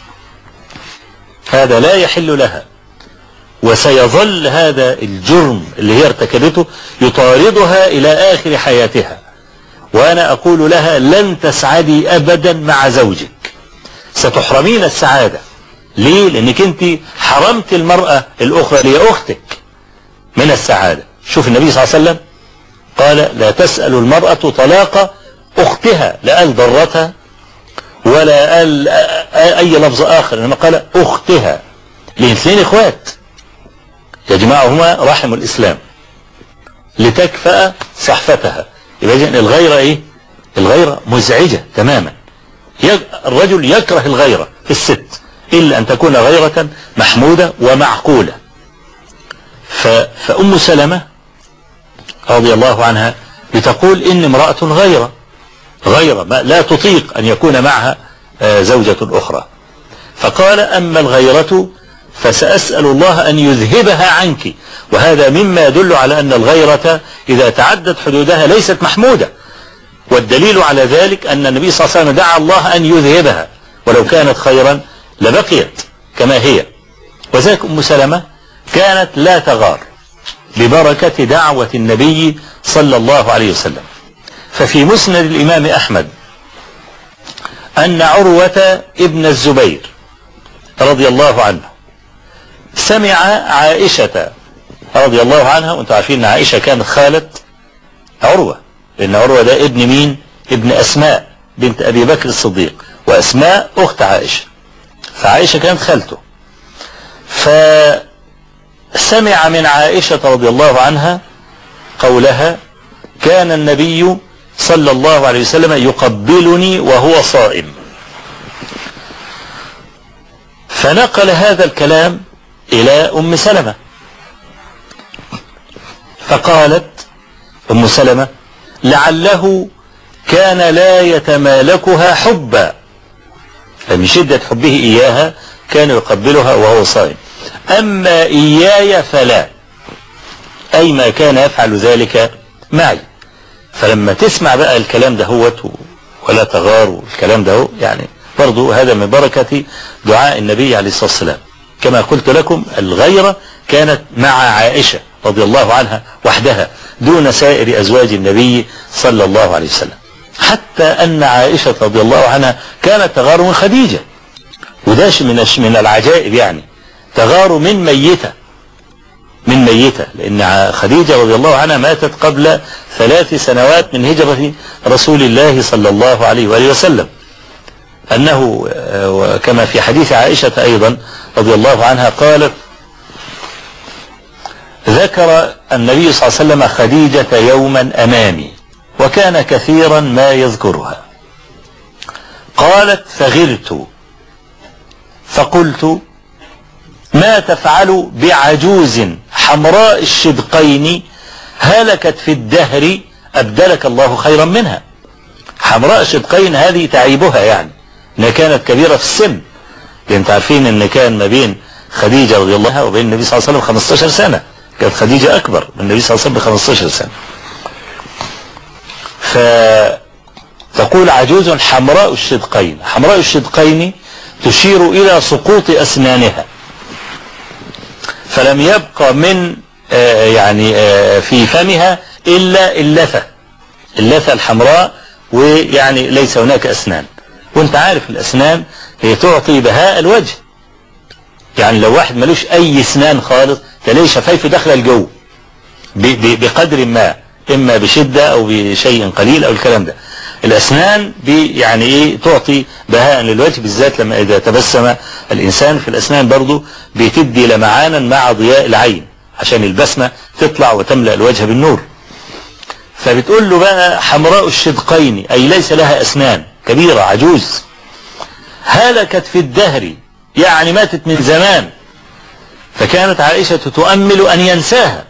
هذا لا يحل لها، وسيظل هذا الجرم اللي هي ارتكبته يطاردها الى اخر حياتها. وانا اقول لها لن تسعدي ابدا مع زوجك، ستحرمين السعادة. ليه؟ لانك انت حرمت المرأة الاخرى اللي هي اختك من السعادة. شوف النبي صلى الله عليه وسلم قال لا تسأل المرأة طلاق اختها، لا قال ضرتها ولا قال اي لفظ اخر، انما قال اختها، الاثنين اخوات. يجمعهما رحم الإسلام لتكفأ صحفتها. يبقى الغيرة إيه؟ الغيرة مزعجة تماما. الرجل يكره الغيرة في الست إلا أن تكون غيرة محمودة ومعقولة. فأم سلمة رضي الله عنها بتقول إن امرأة غيرة لا تطيق أن يكون معها زوجة أخرى. فقال أما الغيرة فسأسأل الله أن يذهبها عنك. وهذا مما يدل على أن الغيرة إذا تعدت حدودها ليست محمودة. والدليل على ذلك أن النبي صلى الله عليه وسلم دعا الله أن يذهبها، ولو كانت خيرا لبقيت كما هي. وذلك أم سلمة كانت لا تغار ببركة دعوة النبي صلى الله عليه وسلم. ففي مسند الإمام أحمد أن عروة ابن الزبير رضي الله عنه سمع عائشة رضي الله عنها، وانتم عارفين أن عائشة كانت خالة عروة، لأن عروة ده ابن مين؟ ابن أسماء بنت أبي بكر الصديق، وأسماء أخت عائشة، فعائشة كانت خالته. فسمع من عائشة رضي الله عنها قولها: كان النبي صلى الله عليه وسلم يقبلني وهو صائم. فنقل هذا الكلام إلى أم سلمة، فقالت أم سلمة: لعله كان لا يتمالكها حبا، فمن شدة حبه إياها كان يقبلها وهو صائم، أما إياي فلا، أي ما كان يفعل ذلك معي. فلما تسمع بقى الكلام ده هو ولا تغار والكلام ده يعني برضو هذا من بركة دعاء النبي عليه الصلاة والسلام. كما قلت لكم الغيرة كانت مع عائشة رضي الله عنها وحدها دون سائر أزواج النبي صلى الله عليه وسلم، حتى أن عائشة رضي الله عنها كانت تغار من خديجة، وداش من العجائب، يعني تغار من ميتة، لأن خديجة رضي الله عنها ماتت قبل 3 سنوات من هجرة رسول الله صلى الله عليه وآله وسلم، أنه كما في حديث عائشة أيضا رضي الله عنها قالت: ذكر النبي صلى الله عليه وسلم خديجة يوما أمامي وكان كثيرا ما يذكرها. قالت: فغرت فقلت: ما تفعل بعجوز حمراء الشدقين هلكت في الدهر أبدلك الله خيرا منها. حمراء الشدقين هذه تعيبها، يعني انها كانت كبيرة في السن، لأن تعرفين ان كان ما بين خديجة رضي الله عنها وبين النبي صلى الله عليه وسلم 15 سنة، كانت خديجة أكبر من النبي صلى الله عليه وسلم ب15 سنة. فتقول: عجوز حمراء الشدقين. حمراء الشدقين تشير إلى سقوط أسنانها، فلم يبقى من يعني في فمها إلا اللثة الحمراء، ويعني ليس هناك أسنان. وانت عارف الأسنان هي تعطي بهاء الوجه، يعني لو واحد ملوش أي أسنان خالص تلاقي شفايفه داخله الجو بقدر ما، إما بشدة أو بشيء قليل أو الكلام ده. الأسنان يعني إيه تعطي بهاء للوجه، بالذات لما إذا تبسم الإنسان في الأسنان برضو بتدي لمعانا مع ضياء العين عشان البسمة تطلع وتملأ الوجه بالنور. فبتقول له بقى: حمراء الشدقين، أي ليس لها أسنان، كبيرة عجوز، هلكت في الدهر، يعني ماتت من زمان. فكانت عائشة تؤمل أن ينساها،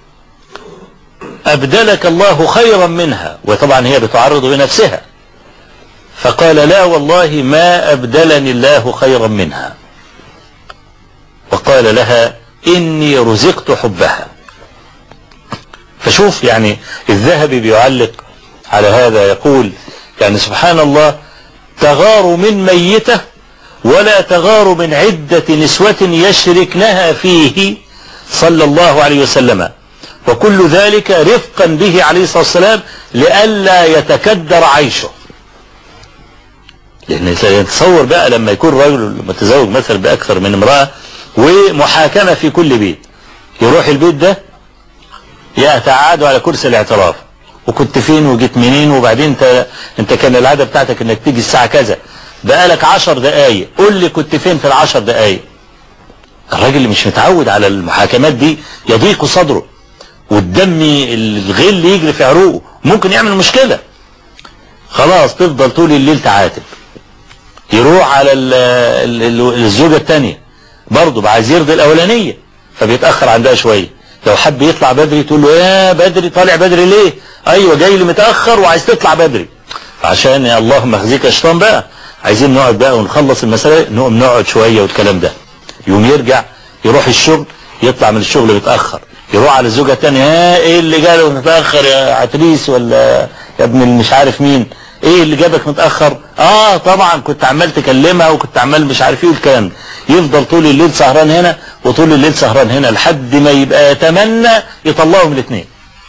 أبدلك الله خيرا منها، وطبعا هي بتعرض بنفسها. فقال: لا والله ما أبدلني الله خيرا منها. وقال لها: إني رزقت حبها. فشوف يعني الذهبي بيعلق على هذا يقول: يعني سبحان الله، تغار من ميتة ولا تغار من عدة نسوة يشركنها فيه صلى الله عليه وسلم، وكل ذلك رفقا به عليه الصلاة والسلام لئلا يتكدر عيشه. لأن تصور بقى لما يكون رجل متزوج مثلا بأكثر من امرأة ومحاكمة في كل بيت، يروح البيت ده يتعادوا على كرسي الاعتراف، وكنت فين وجيت منين، وبعدين انت كان العادة بتاعتك انك تيجي الساعة كذا، بقالك 10 دقايق، قول لي كنت فين في ال10 دقايق. الراجل اللي مش متعود على المحاكمات دي يضيق صدره، والدم الغل يجري في عروقه، ممكن يعمل مشكلة. خلاص تفضل طول الليل تعاتب. يروح على الزوجة الثانية برضه عايز يرضي الأولانية، فبيتأخر عندها شوية. لو حب يطلع بدري تقول له يا بدري طالع بدري ليه؟ أيوة جاي لي متأخر وعايز تطلع بدري. عشان يا اللهم اخزيك يا شيطان بقى، عايزين نقعد بقى ونخلص المسألة، نقوم نقعد شوية والكلام ده. يوم يرجع يروح الشغل، يطلع من الشغل متأخر، يروح على الزوجة الثانية، ايه اللي جاله متأخر يا عتريس ولا يا ابن مش عارف مين، ايه اللي جابك متأخر؟ طبعا كنت عمال تكلمها وكنت عمال مش عارف ايه والكلام ده. يفضل طول الليل سهران هنا وطول الليل سهران هنا لحد ما يبقى يتمنى يطلعهم الاثنين.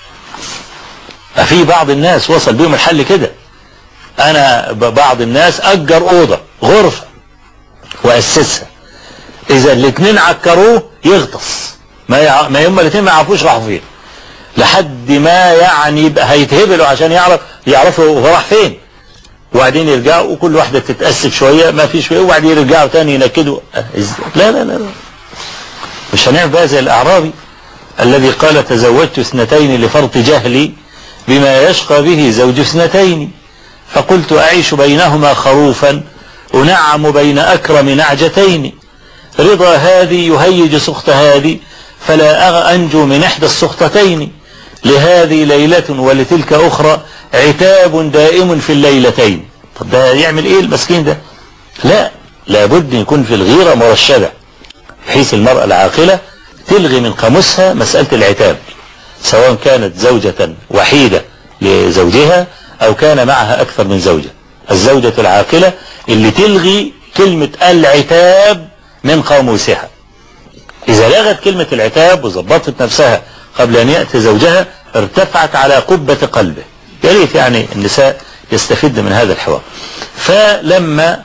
في بعض الناس وصل بيهم الحل كده. انا بعض الناس اجر اوضه غرفه واسسها، اذا الاثنين عكروه يغطس، ما هم الاثنين ما يعرفوش راحوا فين، لحد ما يعني يبقى هيتهبلوا عشان يعرفوا هو راح فين، وبعدين يرجعوا وكل واحده تتاسف شويه ما فيش شويه، وبعدين يرجعوا تاني ينكدوا. لا لا لا، مش هنعمل بقى زي الاعرابي الذي قال تزوجت اثنتين لفرط جهلي بما يشقى به زوج اثنتين، فقلت أعيش بينهما خروفا أنعم بين أكرم نعجتين، رضا هذه يهيج سخط هذه فلا أنجو من إحدى السخطتين، لهذه ليلة ولتلك أخرى عتاب دائم في الليلتين. طب ده يعمل إيه المسكين ده؟ لا، لابد يكون في الغيرة مرشدة، بحيث المرأة العاقلة تلغي من قاموسها مسألة العتاب، سواء كانت زوجة وحيدة لزوجها أو كان معها أكثر من زوجة. الزوجة العاقلة اللي تلغي كلمة العتاب من قاموسها. إذا لغت كلمة العتاب وظبطت نفسها قبل أن يأتي زوجها ارتفعت على قبة قلبه. يا ريت يعني النساء يستفيد من هذا الحوار. فلما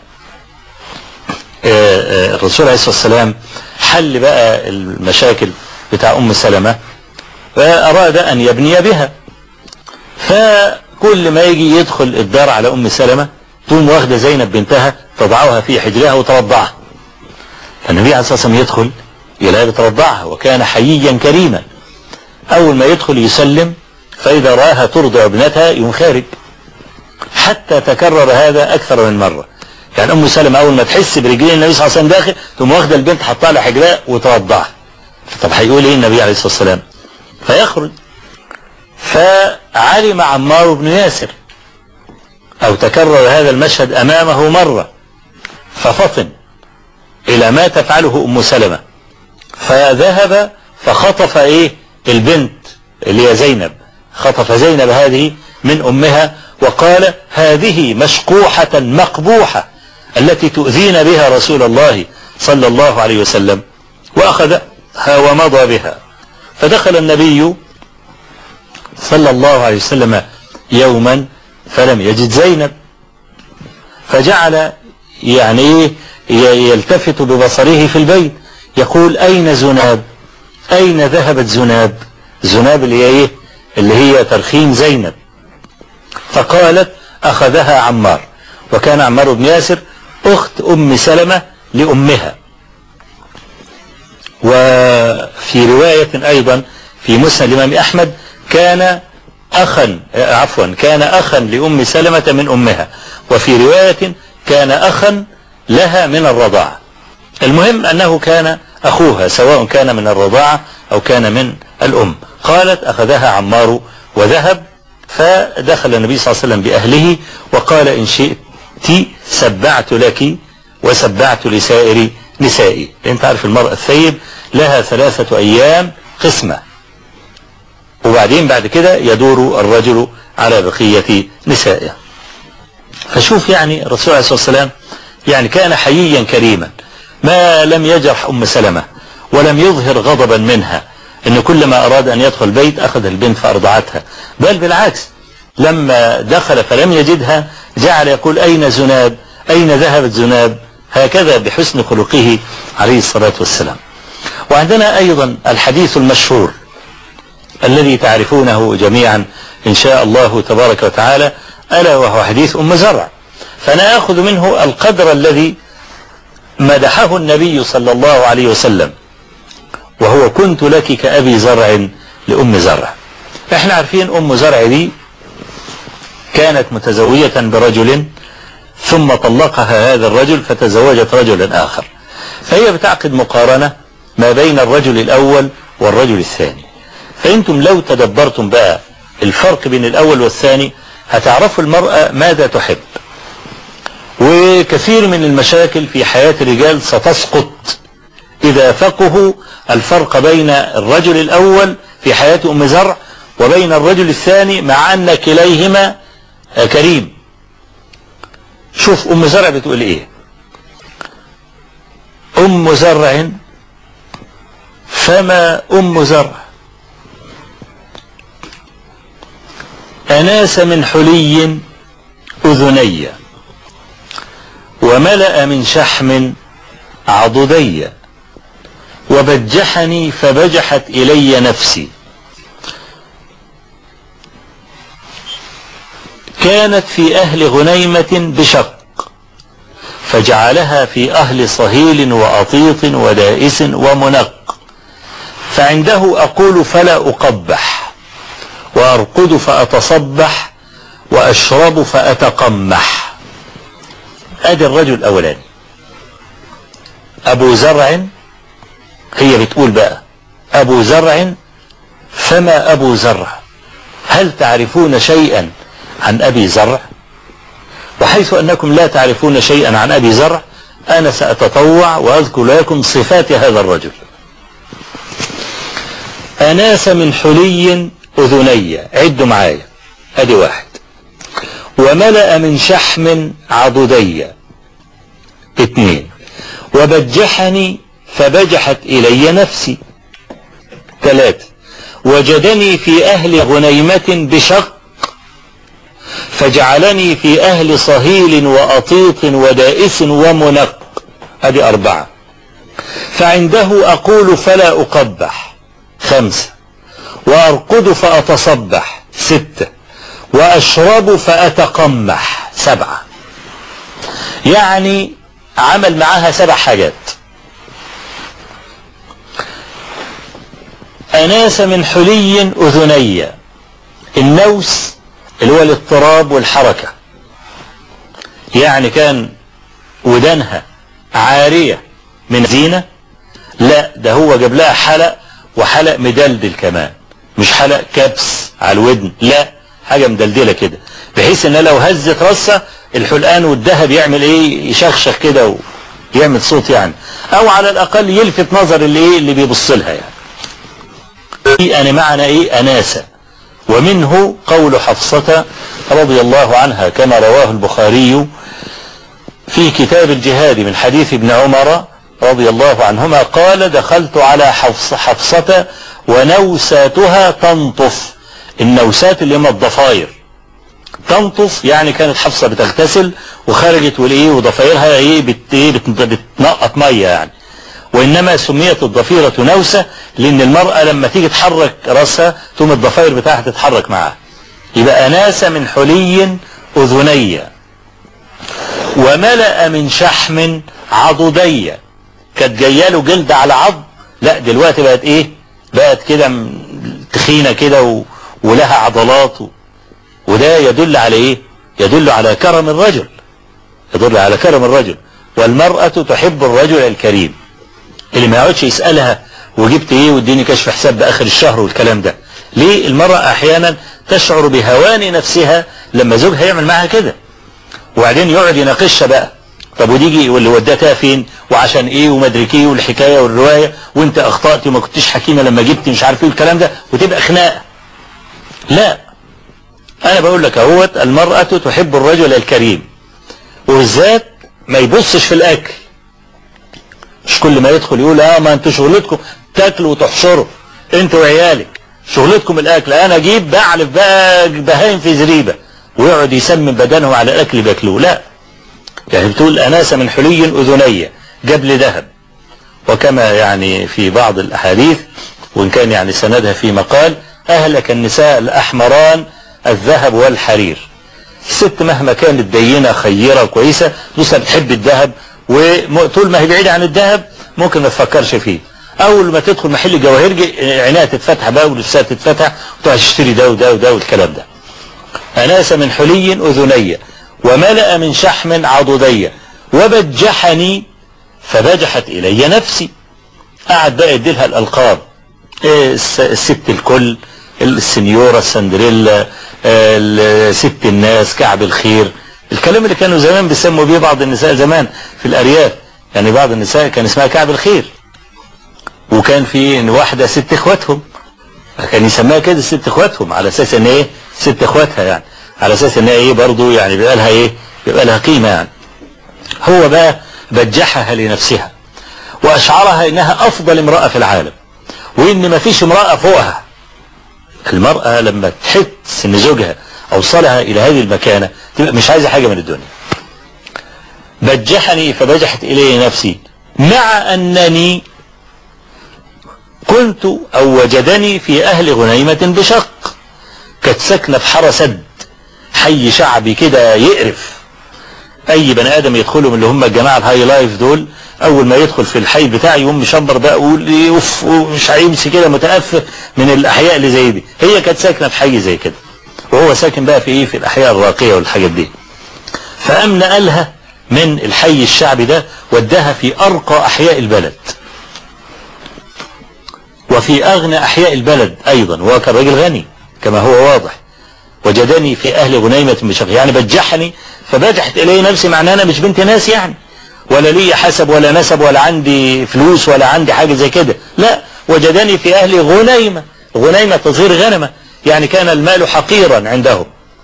الرسول عليه الصلاة والسلام حل بقى المشاكل بتاع أم سلمة فأراد أن يبني بها، فكل ما يجي يدخل الدار على أم سلمة تقوم واخدة زينب بنتها تضعها في حجرها وترضعها. فالنبي عليه الصلاة والسلام يدخل يلاقيها بترضعها، وكان حييا كريما. أول ما يدخل يسلم فإذا رآها ترضع ابنتها يقوم خارج، حتى تكرر هذا أكثر من مرة. يعني أم سلمة أول ما تحس برجلين النبي صلى الله عليه وسلم داخل تقوم واخدة البنت حطها على حجرها وترضعها. طب هيقول إيه النبي عليه الصلاة والسلام؟ فيخرج، فعلم عمار بن ياسر أو تكرر هذا المشهد أمامه مرة، ففطن إلى ما تفعله أم سلمة، فذهب فخطف البنت اللي هي زينب، خطف زينب هذه من أمها وقال هذه مشقوحة مقبوحة التي تؤذين بها رسول الله صلى الله عليه وسلم، وأخذها ومضى بها. فدخل النبي صلى الله عليه وسلم يوما فلم يجد زينب، فجعل يعني يلتفت ببصره في البيت يقول أين زناب؟ أين ذهبت زناب؟ زناب اللي هي ترخيم زينب. فقالت أخذها عمار، وكان عمار بن ياسر أخت أم سلمة لأمها. وفي رواية أيضا في مسند الإمام أحمد كان أخا لأم سلمة من أمها، وفي رواية كان أخا لها من الرضاعة. المهم أنه كان أخوها سواء كان من الرضاعة أو كان من الأم. قالت أخذها عمار وذهب، فدخل النبي صلى الله عليه وسلم بأهله وقال إن شئت سبعت لك وسبعت لسائر نسائي. أنت عارف المرأة الثيب لها 3 أيام قسمة، وبعدين بعد كده يدور الرجل على بقية نسائه. فشوف يعني الرسول عليه الصلاة والسلام يعني كان حييا كريما، ما لم يجرح أم سلمة ولم يظهر غضبا منها، إن كل ما أراد أن يدخل البيت أخذ البنت فأرضعتها، بل بالعكس لما دخل فلم يجدها جعل يقول أين زناب؟ أين ذهبت زناب؟ هكذا بحسن خلقه عليه الصلاة والسلام. وعندنا أيضا الحديث المشهور الذي تعرفونه جميعا إن شاء الله تبارك وتعالى، ألا وهو حديث أم زرع. فنأخذ منه القدر الذي مدحه النبي صلى الله عليه وسلم وهو كنت لك كأبي زرع لأم زرع. احنا عارفين أم زرع دي كانت متزوجة برجل ثم طلقها هذا الرجل فتزوجت رجلا آخر، فهي بتعقد مقارنة ما بين الرجل الأول والرجل الثاني. فأنتم لو تدبرتم بقى الفرق بين الأول والثاني هتعرفوا المرأة ماذا تحب، وكثير من المشاكل في حياة الرجال ستسقط إذا فقهوا الفرق بين الرجل الأول في حياة أم زرع وبين الرجل الثاني، مع أن كليهما كريم. شوف أم زرع بتقول إيه: أم زرع فما أم زرع أناس من حلي أذني وملأ من شحم عضدي وبجحني فبجحت إلي نفسي. كانت في أهل غنيمة بشق فجعلها في أهل صهيل وأطيط ودائس ومنق، فعنده أقول فلا أقبح وأرقد فأتصبح وأشرب فأتقمح. أدي الرجل الأولاني أبو زرع. هي بتقول بقى أبو زرع فما أبو زرع، هل تعرفون شيئا عن أبي زرع؟ وحيث أنكم لا تعرفون شيئا عن أبي زرع أنا سأتطوع وأذكر لكم صفات هذا الرجل. أناس من حلي أذني، عدوا معايا، أدي واحد. وملأ من شحم عضدي، اثنين. وبجحني فبجحت إلي نفسي، ثلاثة. وجدني في أهل غنيمة بشق فجعلني في أهل صهيل وأطيط ودائس ومنق، أدي أربعة. فعنده أقول فلا أقبح، خمسة. وأرقد فأتصبح، ستة. وأشرب فأتقمح، سبعة. يعني عمل معها 7 حاجات. أناس من حلي أذني، النوس اللي هو الاضطراب والحركة، يعني كان ودانها عارية من زينة، لا ده هو جاب لها حلق، وحلق مدلدل كمان، مش حلق كبس على الودن، لا حاجة مدلدلة كده، بحيث ان لو هزت راسها الحلقان والذهب يعمل ايه، يشخشخ كده ويعمل صوت يعني، او على الاقل يلفت نظر اللي بيبص لها يعني. أنا معنى ايه أناسة. ومنه قول حفصة رضي الله عنها كما رواه البخاري في كتاب الجهاد من حديث ابن عمر رضي الله عنهما قال: دخلت على حفصة ونوساتها تنطف. النوسات اللي هم الضفاير، تنطف يعني كانت حفصة بتغتسل وخرجت وضفايرها بتنقط مية يعني، وإنما سميت الضفيرة نوسة لأن المرأة لما تيجي تحرك رأسها ثم الضفاير بتاعها تتحرك معها. يبقى أناسة من حلي أذني. وملأ من شحم عضدي، كانت جايه له جلد على عض، لا دلوقتي بقت ايه، بقت كده تخينة كده ولها عضلات وده يدل على ايه، يدل على كرم الرجل، يدل على كرم الرجل. والمرأة تحب الرجل الكريم اللي ما يقعدش يسألها وجبت ايه واديني كشف حساب باخر الشهر والكلام ده. ليه؟ المرأة احيانا تشعر بهوان نفسها لما زوجها يعمل معها كده، وبعدين يقعد يناقشها بقى، طب وديجي واللي ودتها فين وعشان ايه ومدرك ايه والحكايه والروايه وانت اخطأت وما كنتش حكيمه لما جبت مش عارف ايه الكلام ده، وتبقى خناقه. لا، انا بقول لك اهوت المرأة تحب الرجل الكريم، وبالذات ما يبصش في الاكل. مش كل ما يدخل يقول ما انتوا شغلتكم تاكلوا وتحشروا انتوا وعيالك، شغلتكم الاكل، انا اجيب بعلف بقى بهايم في زريبه، ويقعد يسمم بدنه على الاكل بياكلوه. لا، يعني بتقول أناسة من حلي أذنية، جاب لي ذهب. وكما يعني في بعض الأحاديث وإن كان يعني سندها في مقال: أهلك النساء الأحمران الذهب والحرير. الست مهما كانت دينة خيرة كويسة لسه بتحب الذهب، وطول ما هي بعيدة عن الذهب ممكن ما تفكرش فيه. اول ما تدخل محل الجواهرجي عينيها تتفتح بقى ولبسها تتفتح وتقعد تشتري ده وده وده والكلام ده. اناس من حلي اذني وملأ من شحم عضدي وبجحني فبجحت الي نفسي. قعد بقى يديلها الالقاب، الست الكل، السنيورة، السندريلا، ست الناس، كعب الخير، الكلام اللي كانوا زمان بيسموا بيه بعض النساء زمان في الارياف. يعني بعض النساء كان اسمها كعب الخير، وكان في واحدة ست اخواتهم كان يسميها كده ست اخواتهم على اساس ان ايه ست اخواتها، يعني على اساس ان ايه برضه يعني بيبقى لها ايه بيبقى لها قيمة. يعني هو بقى بجحها لنفسها واشعرها انها افضل امرأة في العالم وان ما فيش امرأة فوقها. المرأة لما تحس ان زوجها اوصلها الى هذه المكانة تبقى مش عايزة حاجة من الدنيا. بجحني فبجحت الي نفسي مع انني كنت او وجدني في اهل غنيمة بشق. كانت ساكنة في حارة سد، حي شعبي كده يقرف. اي بني ادم يدخلهم اللي هم الجماعة الهاي لايف دول، اول ما يدخل في الحي بتاعي يقوم مشمر بقى ويقول اوف مش هيمسي كده متأفف من الاحياء اللي زي دي. هي كانت ساكنة في حي زي كده وهو ساكن بقى في ايه في الاحياء الراقية والحاجات دي. فقام نقلها من الحي الشعبي ده وداها في ارقى احياء البلد وفي اغنى احياء البلد ايضا، وهو كان راجل غني كما هو واضح. وجدني في اهل غنيمة بشق، يعني بجحني فبجحت الي نفسي، معناه انا مش بنت ناس يعني، ولا لي حسب ولا نسب ولا عندي فلوس ولا عندي حاجة زي كده، لا. وجدني في اهل غنيمة، غنيمة تصغير غنمة، يعني كان المال حقيرا عندهم.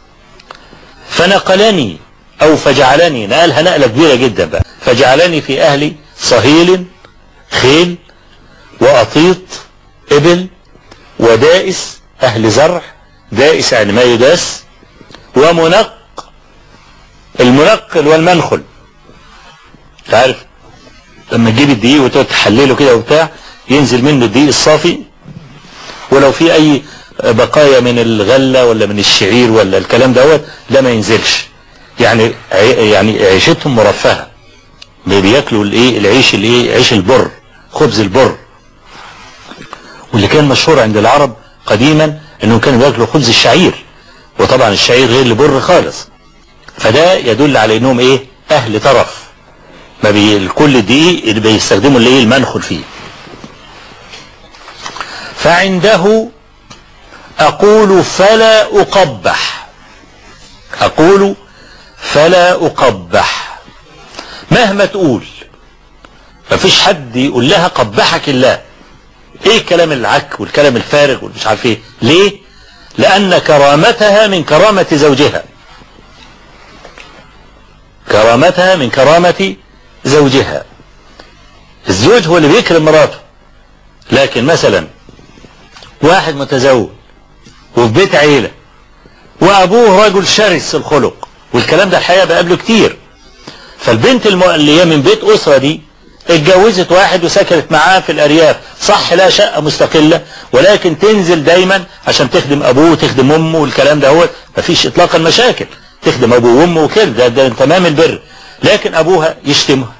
فنقلني او فجعلني، نقلها نقلة كبيرة جدا بقى، فجعلني في اهل صهيل خيل واطيط ابل ودائس، اهل زرع، دائس يعني ما يداس، ومنق، المنقل والمنخل. تعرف لما تجيب الدقيق وتقعد تحلله كده وبتاع ينزل منه الدقيق الصافي، ولو في اي بقايا من الغلة ولا من الشعير ولا الكلام دوت لا ما ينزلش. يعني عيشتهم مرفهة، بياكلوا الايه العيش الايه عيش البر، خبز البر. واللي كان مشهور عند العرب قديما انهم كانوا بياكلوا خبز الشعير، وطبعا الشعير غير البر خالص. فده يدل على انهم ايه اهل ترف، ما كل دقيق اللي بيستخدموا اللي ايه المنخل فيه. فعنده اقول فلا اقبح، اقول فلا اقبح، مهما تقول مفيش حد يقول لها قبحك الله. ايه الكلام العك والكلام الفارغ والمش عارف ايه، ليه؟ لان كرامتها من كرامة زوجها، كرامتها من كرامة زوجها. الزوج هو اللي بيكرم مراته، لكن مثلا واحد متزوج وفي بيت عيلة وابوه رجل شرس الخلق، والكلام ده الحقيقة بقابله كتير. فالبنت اللي هي من بيت اسرة دي اتجوزت واحد وسكنت معاه في الارياف، صح لا شقة مستقلة، ولكن تنزل دايما عشان تخدم ابوه وتخدم امه والكلام ده، هو مفيش اطلاقا مشاكل، تخدم ابوه وامه وكده، ده تمام البر. لكن ابوها يشتمها،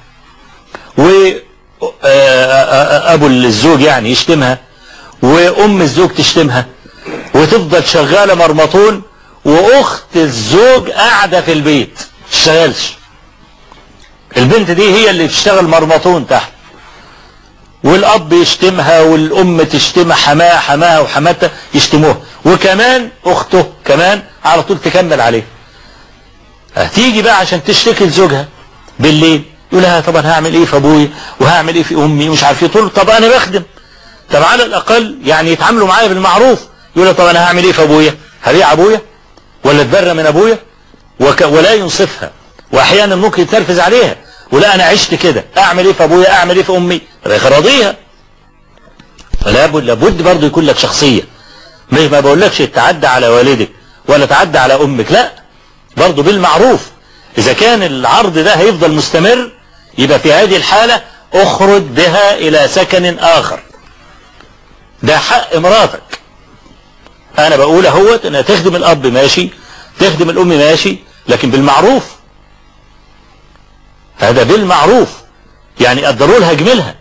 وابو الزوج يعني يشتمها، وام الزوج تشتمها، وتفضل شغالة مرمطون، واخت الزوج قاعدة في البيت تشتغلش. البنت دي هي اللي بتشتغل مرمطون تحت، والاب يشتمها والام تشتمها، حماها وحماتها يشتموها، وكمان اخته كمان على طول تكمل عليه. هتيجي بقى عشان تشتكي لزوجها بالليل، يقول لها طب انا هعمل ايه في ابويا وهعمل ايه في امي ومش عارف ايه. تقول طب انا بخدم، طب على الاقل يعني يتعاملوا معايا بالمعروف. يقول لها طب انا هعمل ايه في ابويا، هبيع ابويا ولا اتبرى من ابويا؟ ولا ينصفها، واحيانا ممكن يتنرفز عليها، ولا انا عشت كده، اعمل ايه في ابويا، اعمل ايه في امي، راضيها. فلا لابد برضه يكون لك شخصية، ما بقولكش تعدى على والدك ولا تعدى على امك، لا، برضه بالمعروف. اذا كان العرض ده هيفضل مستمر يبقى في هذه الحالة اخرج بها الى سكن اخر، ده حق مراتك. انا بقول اهوت انها تخدم الاب ماشي، تخدم الام ماشي، لكن بالمعروف، هذا بالمعروف. يعني قدروا لها جميلها،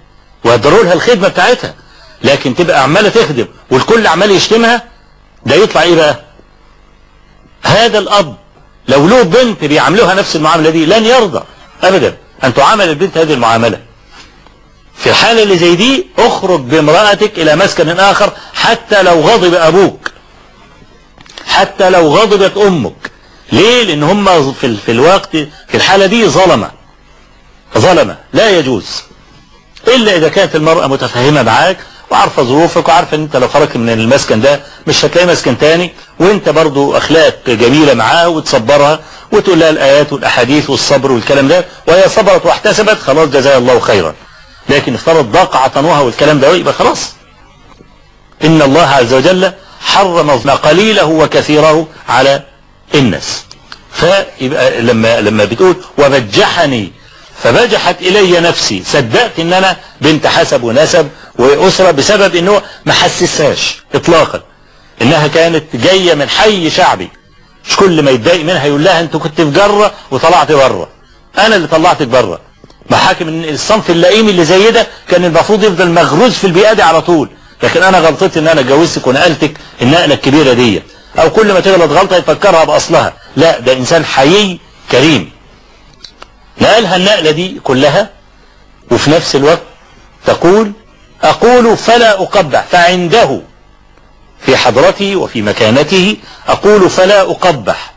ويقدروا لها الخدمة بتاعتها، لكن تبقى عمالة تخدم والكل عمال يشتمها، ده يطلع ايه بقى؟ هذا الاب لو له بنت بيعملوها نفس المعاملة دي لن يرضى ابدا ان تعامل البنت هذه المعاملة. في الحالة اللي زي دي اخرج بامرأتك الى مسكن اخر، حتى لو غضب ابوك، حتى لو غضبت امك. ليه؟ لان هم في الوقت في الحالة دي ظلمة لا يجوز، الا اذا كانت المرأة متفهمة معاك وعارفة ظروفك وعارفة ان انت لو خرجت من المسكن ده مش هتلاقي مسكن تاني، وانت برضو اخلاق جميلة معاه وتصبرها وتقول لها الايات والاحاديث والصبر والكلام ده، وهي صبرت واحتسبت، خلاص جزاها الله خيرا. لكن افترض ضاق عطنوها والكلام ده يبقى خلاص. ان الله عز وجل حرم ما قليله وكثيره على الناس. فيبقى لما بتقول وبجحني فبجحت الي نفسي، صدقت ان انا بنت حسب ونسب واسره بسبب انه ما حسسهاش اطلاقا انها كانت جايه من حي شعبي. مش كل ما يتضايق منها يقول لها انت كنت في جره وطلعت بره، انا اللي طلعتك بره. محاكم ان الصنف اللئيم اللي زي ده كان المفروض يفضل مغروز في البيئه دي على طول، لكن انا غلطتي ان انا اتجوزتك ونقلتك النقله الكبيره دي، او كل ما تغلط غلطه يفكرها باصلها. لا، ده انسان حيي كريم نقلها النقله دي كلها، وفي نفس الوقت تقول اقول فلا اقبح، فعنده في حضرتي وفي مكانته اقول فلا اقبح،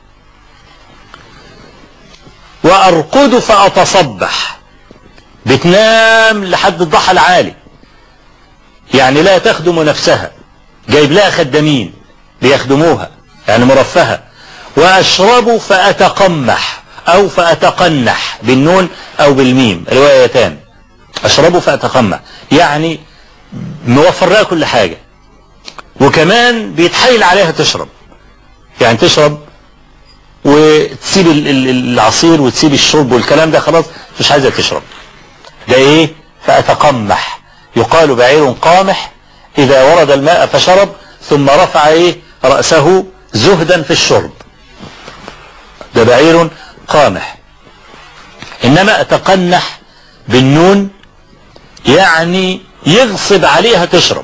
وارقد فاتصبح. بتنام لحد الضحى العالي، يعني لا تخدم نفسها، جايب لها خدامين بيخدموها يعني مرفهة. واشرب فاتقمح او فاتقنح بالنون او بالميم، روايتان. اشرب فاتقمح يعني موفر لها كل حاجة، وكمان بيتحايل عليها تشرب، يعني تشرب وتسيب العصير وتسيب الشرب والكلام ده، خلاص مش عايزة تشرب. ده ايه؟ فأتقمح. يقال بعير قامح إذا ورد الماء فشرب ثم رفع ايه رأسه زهدا في الشرب، ده بعير قامح. إنما أتقنح بالنون يعني يغصب عليها تشرب،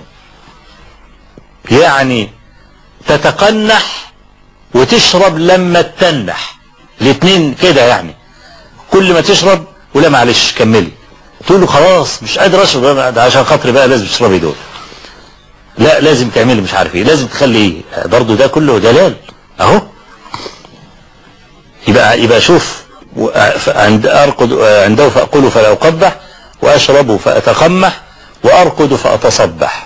يعني تتقنح وتشرب لما تتنح، الاتنين كده، يعني كل ما تشرب ولا معلش كملي، تقول له خلاص مش قادر اشرب عشان خاطري بقى لازم تشربي دول، لا لازم تعملي مش عارف ايه، لازم تخلي ايه، برضه ده كله دلال اهو. يبقى شوف، ارقد عنده فاقول فلا اقبح، واشرب فاتقمح، وارقد فاتصبح.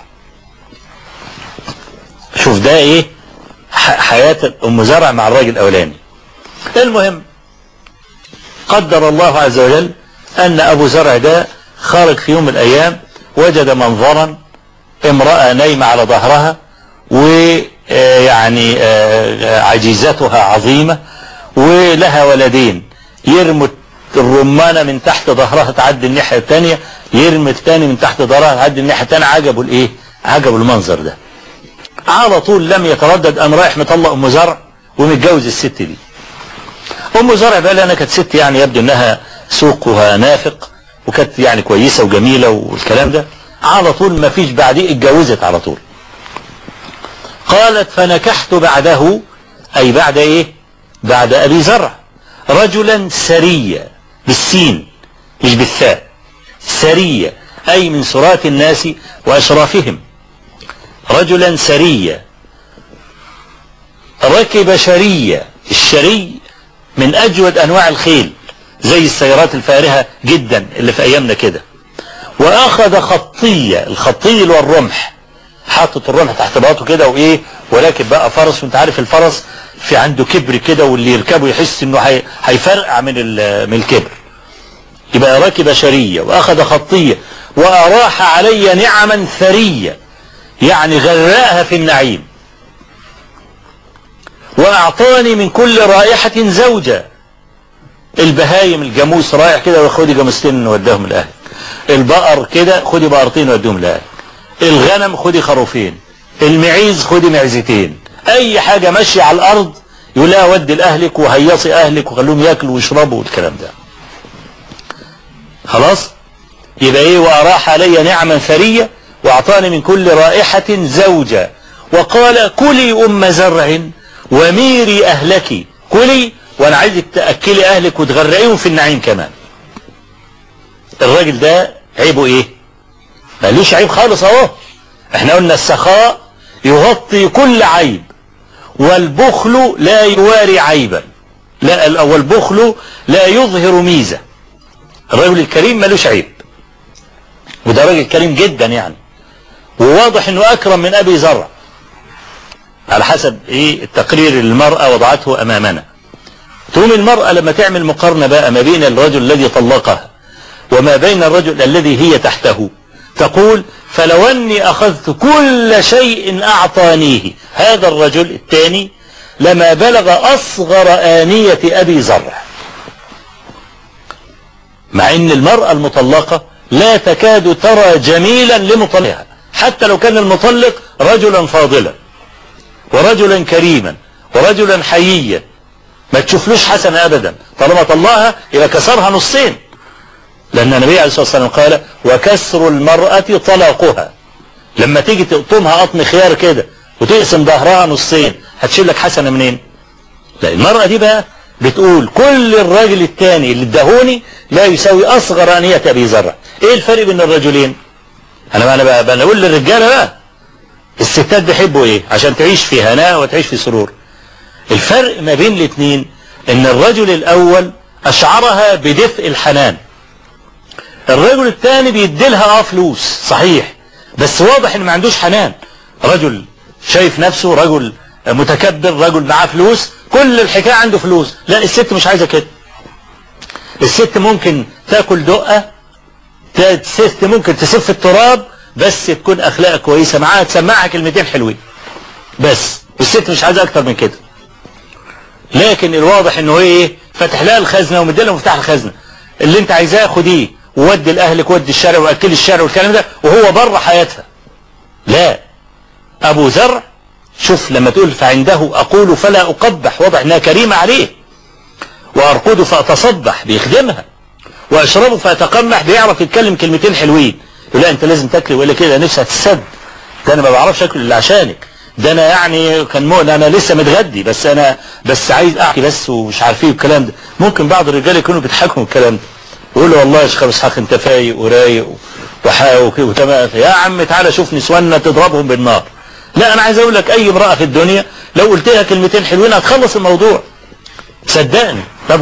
شوف ده ايه حياة ام زرع مع الراجل الاولاني. المهم قدر الله عز وجل ان ابو زرع ده خرج في يوم من الايام وجد منظرا، امرأة نايمة على ظهرها، ويعني عجيزتها عظيمة، ولها ولدين، يرموا الرمانة من تحت ظهرها تعدي الناحية الثانية، يرمي الثاني من تحت ظهرها تعدي الناحية الثانية. عجبوا الايه؟ عجبوا المنظر ده. على طول لم يتردد، قام رايح مطلق ام زرع ومتجوز الست دي. ام زرع بقى لها كانت ست يعني يبدو انها سوقها نافق، وكانت يعني كويسة وجميلة والكلام ده. على طول ما فيش بعديه اتجوزت على طول. قالت فنكحت بعده، اي بعد ايه؟ بعد ابي زرع رجلا سريا، بالسين مش بالثاء، سريا اي من سرات الناس واشرافهم، رجلا سريا ركب شريا. الشري من اجود انواع الخيل، زي السيارات الفارهة جدا اللي في ايامنا كده. واخذ خطية، الخطي اللي هو الرمح، حاطط الرمح تحت باطه كده وايه، وراكب بقى فرس، وانت عارف الفرس في عنده كبر كده، واللي يركبه يحس انه هيفرقع من الكبر. يبقى ركب شرية واخذ خطية، واراح علي نعما ثرية، يعني غرقها في النعيم. واعطاني من كل رائحة زوجة، البهايم الجاموس رايح كده وخدي جاموستين نوديهم لاهلك، البقر كده خدي بقرتين وديهم لاهلك، الغنم خدي خروفين، المعيز خدي معزتين، اي حاجة ماشية على الارض يقول لها ودي لاهلك وهيصي اهلك وخلوهم ياكلوا ويشربوا والكلام ده. خلاص. يبقى ايه؟ وأراح علي نعما ثرية وأعطاني من كل رائحة زوجا وقال كلي أم زرع وميري أهلك، كلي وأنا عايزك تأكلي أهلك وتغرقيهم في النعيم كمان. الراجل ده عيبه ايه؟ مالوش عيب خالص اهو. احنا قلنا السخاء يغطي كل عيب والبخل لا يواري عيبا، لا والبخل لا يظهر ميزة. الرجل الكريم مالوش عيب، وده راجل كريم جدا يعني، وواضح انه اكرم من ابي زرع على حسب ايه التقرير اللي المرأة وضعته امامنا. تقوم المرأة لما تعمل مقارنة بقى ما بين الرجل الذي طلقها وما بين الرجل الذي هي تحته، تقول فلو أني أخذت كل شيء أعطانيه هذا الرجل الثاني لما بلغ أصغر آنية أبي زرع. مع أن المرأة المطلقة لا تكاد ترى جميلا لمطلقها، حتى لو كان المطلق رجلا فاضلا ورجلا كريما ورجلا حييا، ما تشوفلوش حسنة أبدا. طالما طلقها يبقى كسرها نصين، لأن النبي عليه الصلاة والسلام قال وكسر المرأة طلاقها. لما تيجي تقطمها قطم خيار كده وتقسم ظهرها نصين هتشيل لك حسنة منين؟ لا، المرأة دي بقى بتقول كل الراجل الثاني اللي اداهوني لا يساوي أصغر آنية أبي زرع. ايه الفرق بين الرجلين؟ انا بقى بقول للرجالة بقى الستات بيحبوا ايه عشان تعيش في هناء وتعيش في سرور. الفرق ما بين الاثنين ان الرجل الاول اشعرها بدفء الحنان، الرجل الثاني بيديلها فلوس صحيح بس واضح ان ما عندوش حنان. رجل شايف نفسه رجل متكبر، رجل معاه فلوس، كل الحكاية عنده فلوس. لا، الست مش عايزة كده. الست ممكن تاكل دقة، الست ممكن تسف التراب، بس تكون اخلاقها كويسة معاها، تسمعها كلمتين حلوين بس، والست مش عايزة اكتر من كده. لكن الواضح انه ايه؟ فتح لها الخزنة ومديلها مفتاح الخزنة، اللي انت عايزاه خديه وودي لاهلك ودي الشارع واكل الشارع والكلام ده، وهو بره حياتها. لا، ابو زرع شوف لما تقول فعنده اقول فلا اقبح، واضح انها كريمة عليه. وارقد فاتصبح، بيخدمها. واشربه فاتقمح، بيعرف يتكلم كلمتين حلوين. يقول لا انت لازم تاكلي ولا كده نفسي هتسد، ده انا ما بعرفش اكل الا عشانك، ده انا يعني كان مؤن انا لسه متغدي بس عايز احكي بس ومش عارف ايه الكلام ده. ممكن بعض الرجال يكونوا بيضحكوا الكلام ده، يقولوا والله يا شيخ ابو اسحاق انت فايق ورايق وتمام، يا عم تعالى شوف نسواننا تضربهم بالنار. لا، انا عايز اقول لك اي امرأة في الدنيا لو قلت لها كلمتين حلوين هتخلص الموضوع، صدقني. طب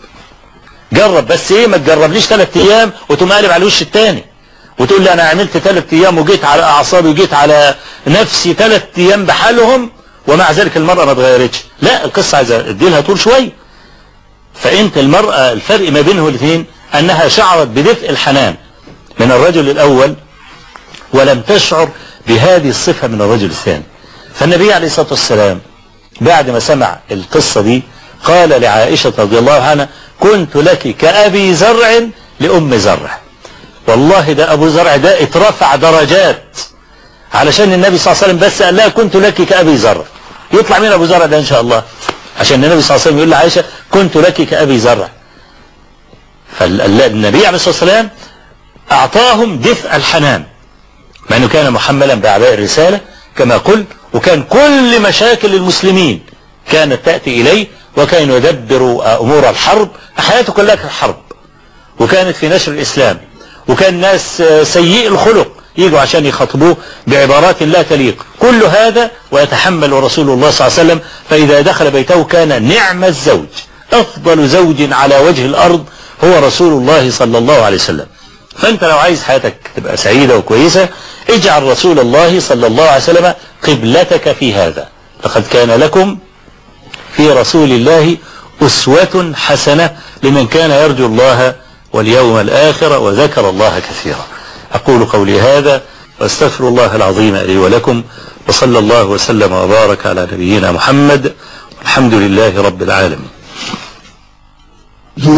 جرب بس ايه، ما تجربليش 3 ايام وتقوم قالب على الوش الثاني وتقول لي انا عملت 3 ايام وجيت على اعصابي وجيت على نفسي 3 ايام بحالهم ومع ذلك المرأة ما اتغيرتش. لا، القصة عايزة اديلها طول شوية. فانت المرأة الفرق ما بينهم الاثنين انها شعرت بدفء الحنان من الرجل الاول ولم تشعر بهذه الصفة من الرجل الثاني. فالنبي عليه الصلاة والسلام بعد ما سمع القصة دي قال لعائشة رضي الله عنها كنت لك كأبي زرع لأم زرع. والله ده أبو زرع ده اترفع درجات علشان النبي صلى الله عليه وسلم بس قال لها كنت لك كأبي زرع. يطلع مين أبو زرع ده إن شاء الله؟ عشان النبي صلى الله عليه وسلم يقول لعائشة كنت لك كأبي زرع. فالنبي عليه الصلاة والسلام أعطاهم دفء الحنان مع أنه كان محملا بأعباء الرسالة كما قلت، وكان كل مشاكل المسلمين كانت تأتي إليه، وكان يدبر أمور الحرب، حياته كلها كانت حرب وكانت في نشر الإسلام. وكان ناس سيء الخلق يجوا عشان يخاطبوه بعبارات لا تليق، كل هذا ويتحمل رسول الله صلى الله عليه وسلم. فإذا دخل بيته كان نعم الزوج، أفضل زوج على وجه الأرض هو رسول الله صلى الله عليه وسلم. فأنت لو عايز حياتك تبقى سعيدة وكويسة اجعل رسول الله صلى الله عليه وسلم قبلتك في هذا. لقد كان لكم في رسول الله أسوة حسنة لمن كان يرجو الله واليوم الآخر وذكر الله كثيرا. أقول قولي هذا واستغفر الله العظيم لي ولكم، وصلى الله وسلم وبارك على نبينا محمد، الحمد لله رب العالمين.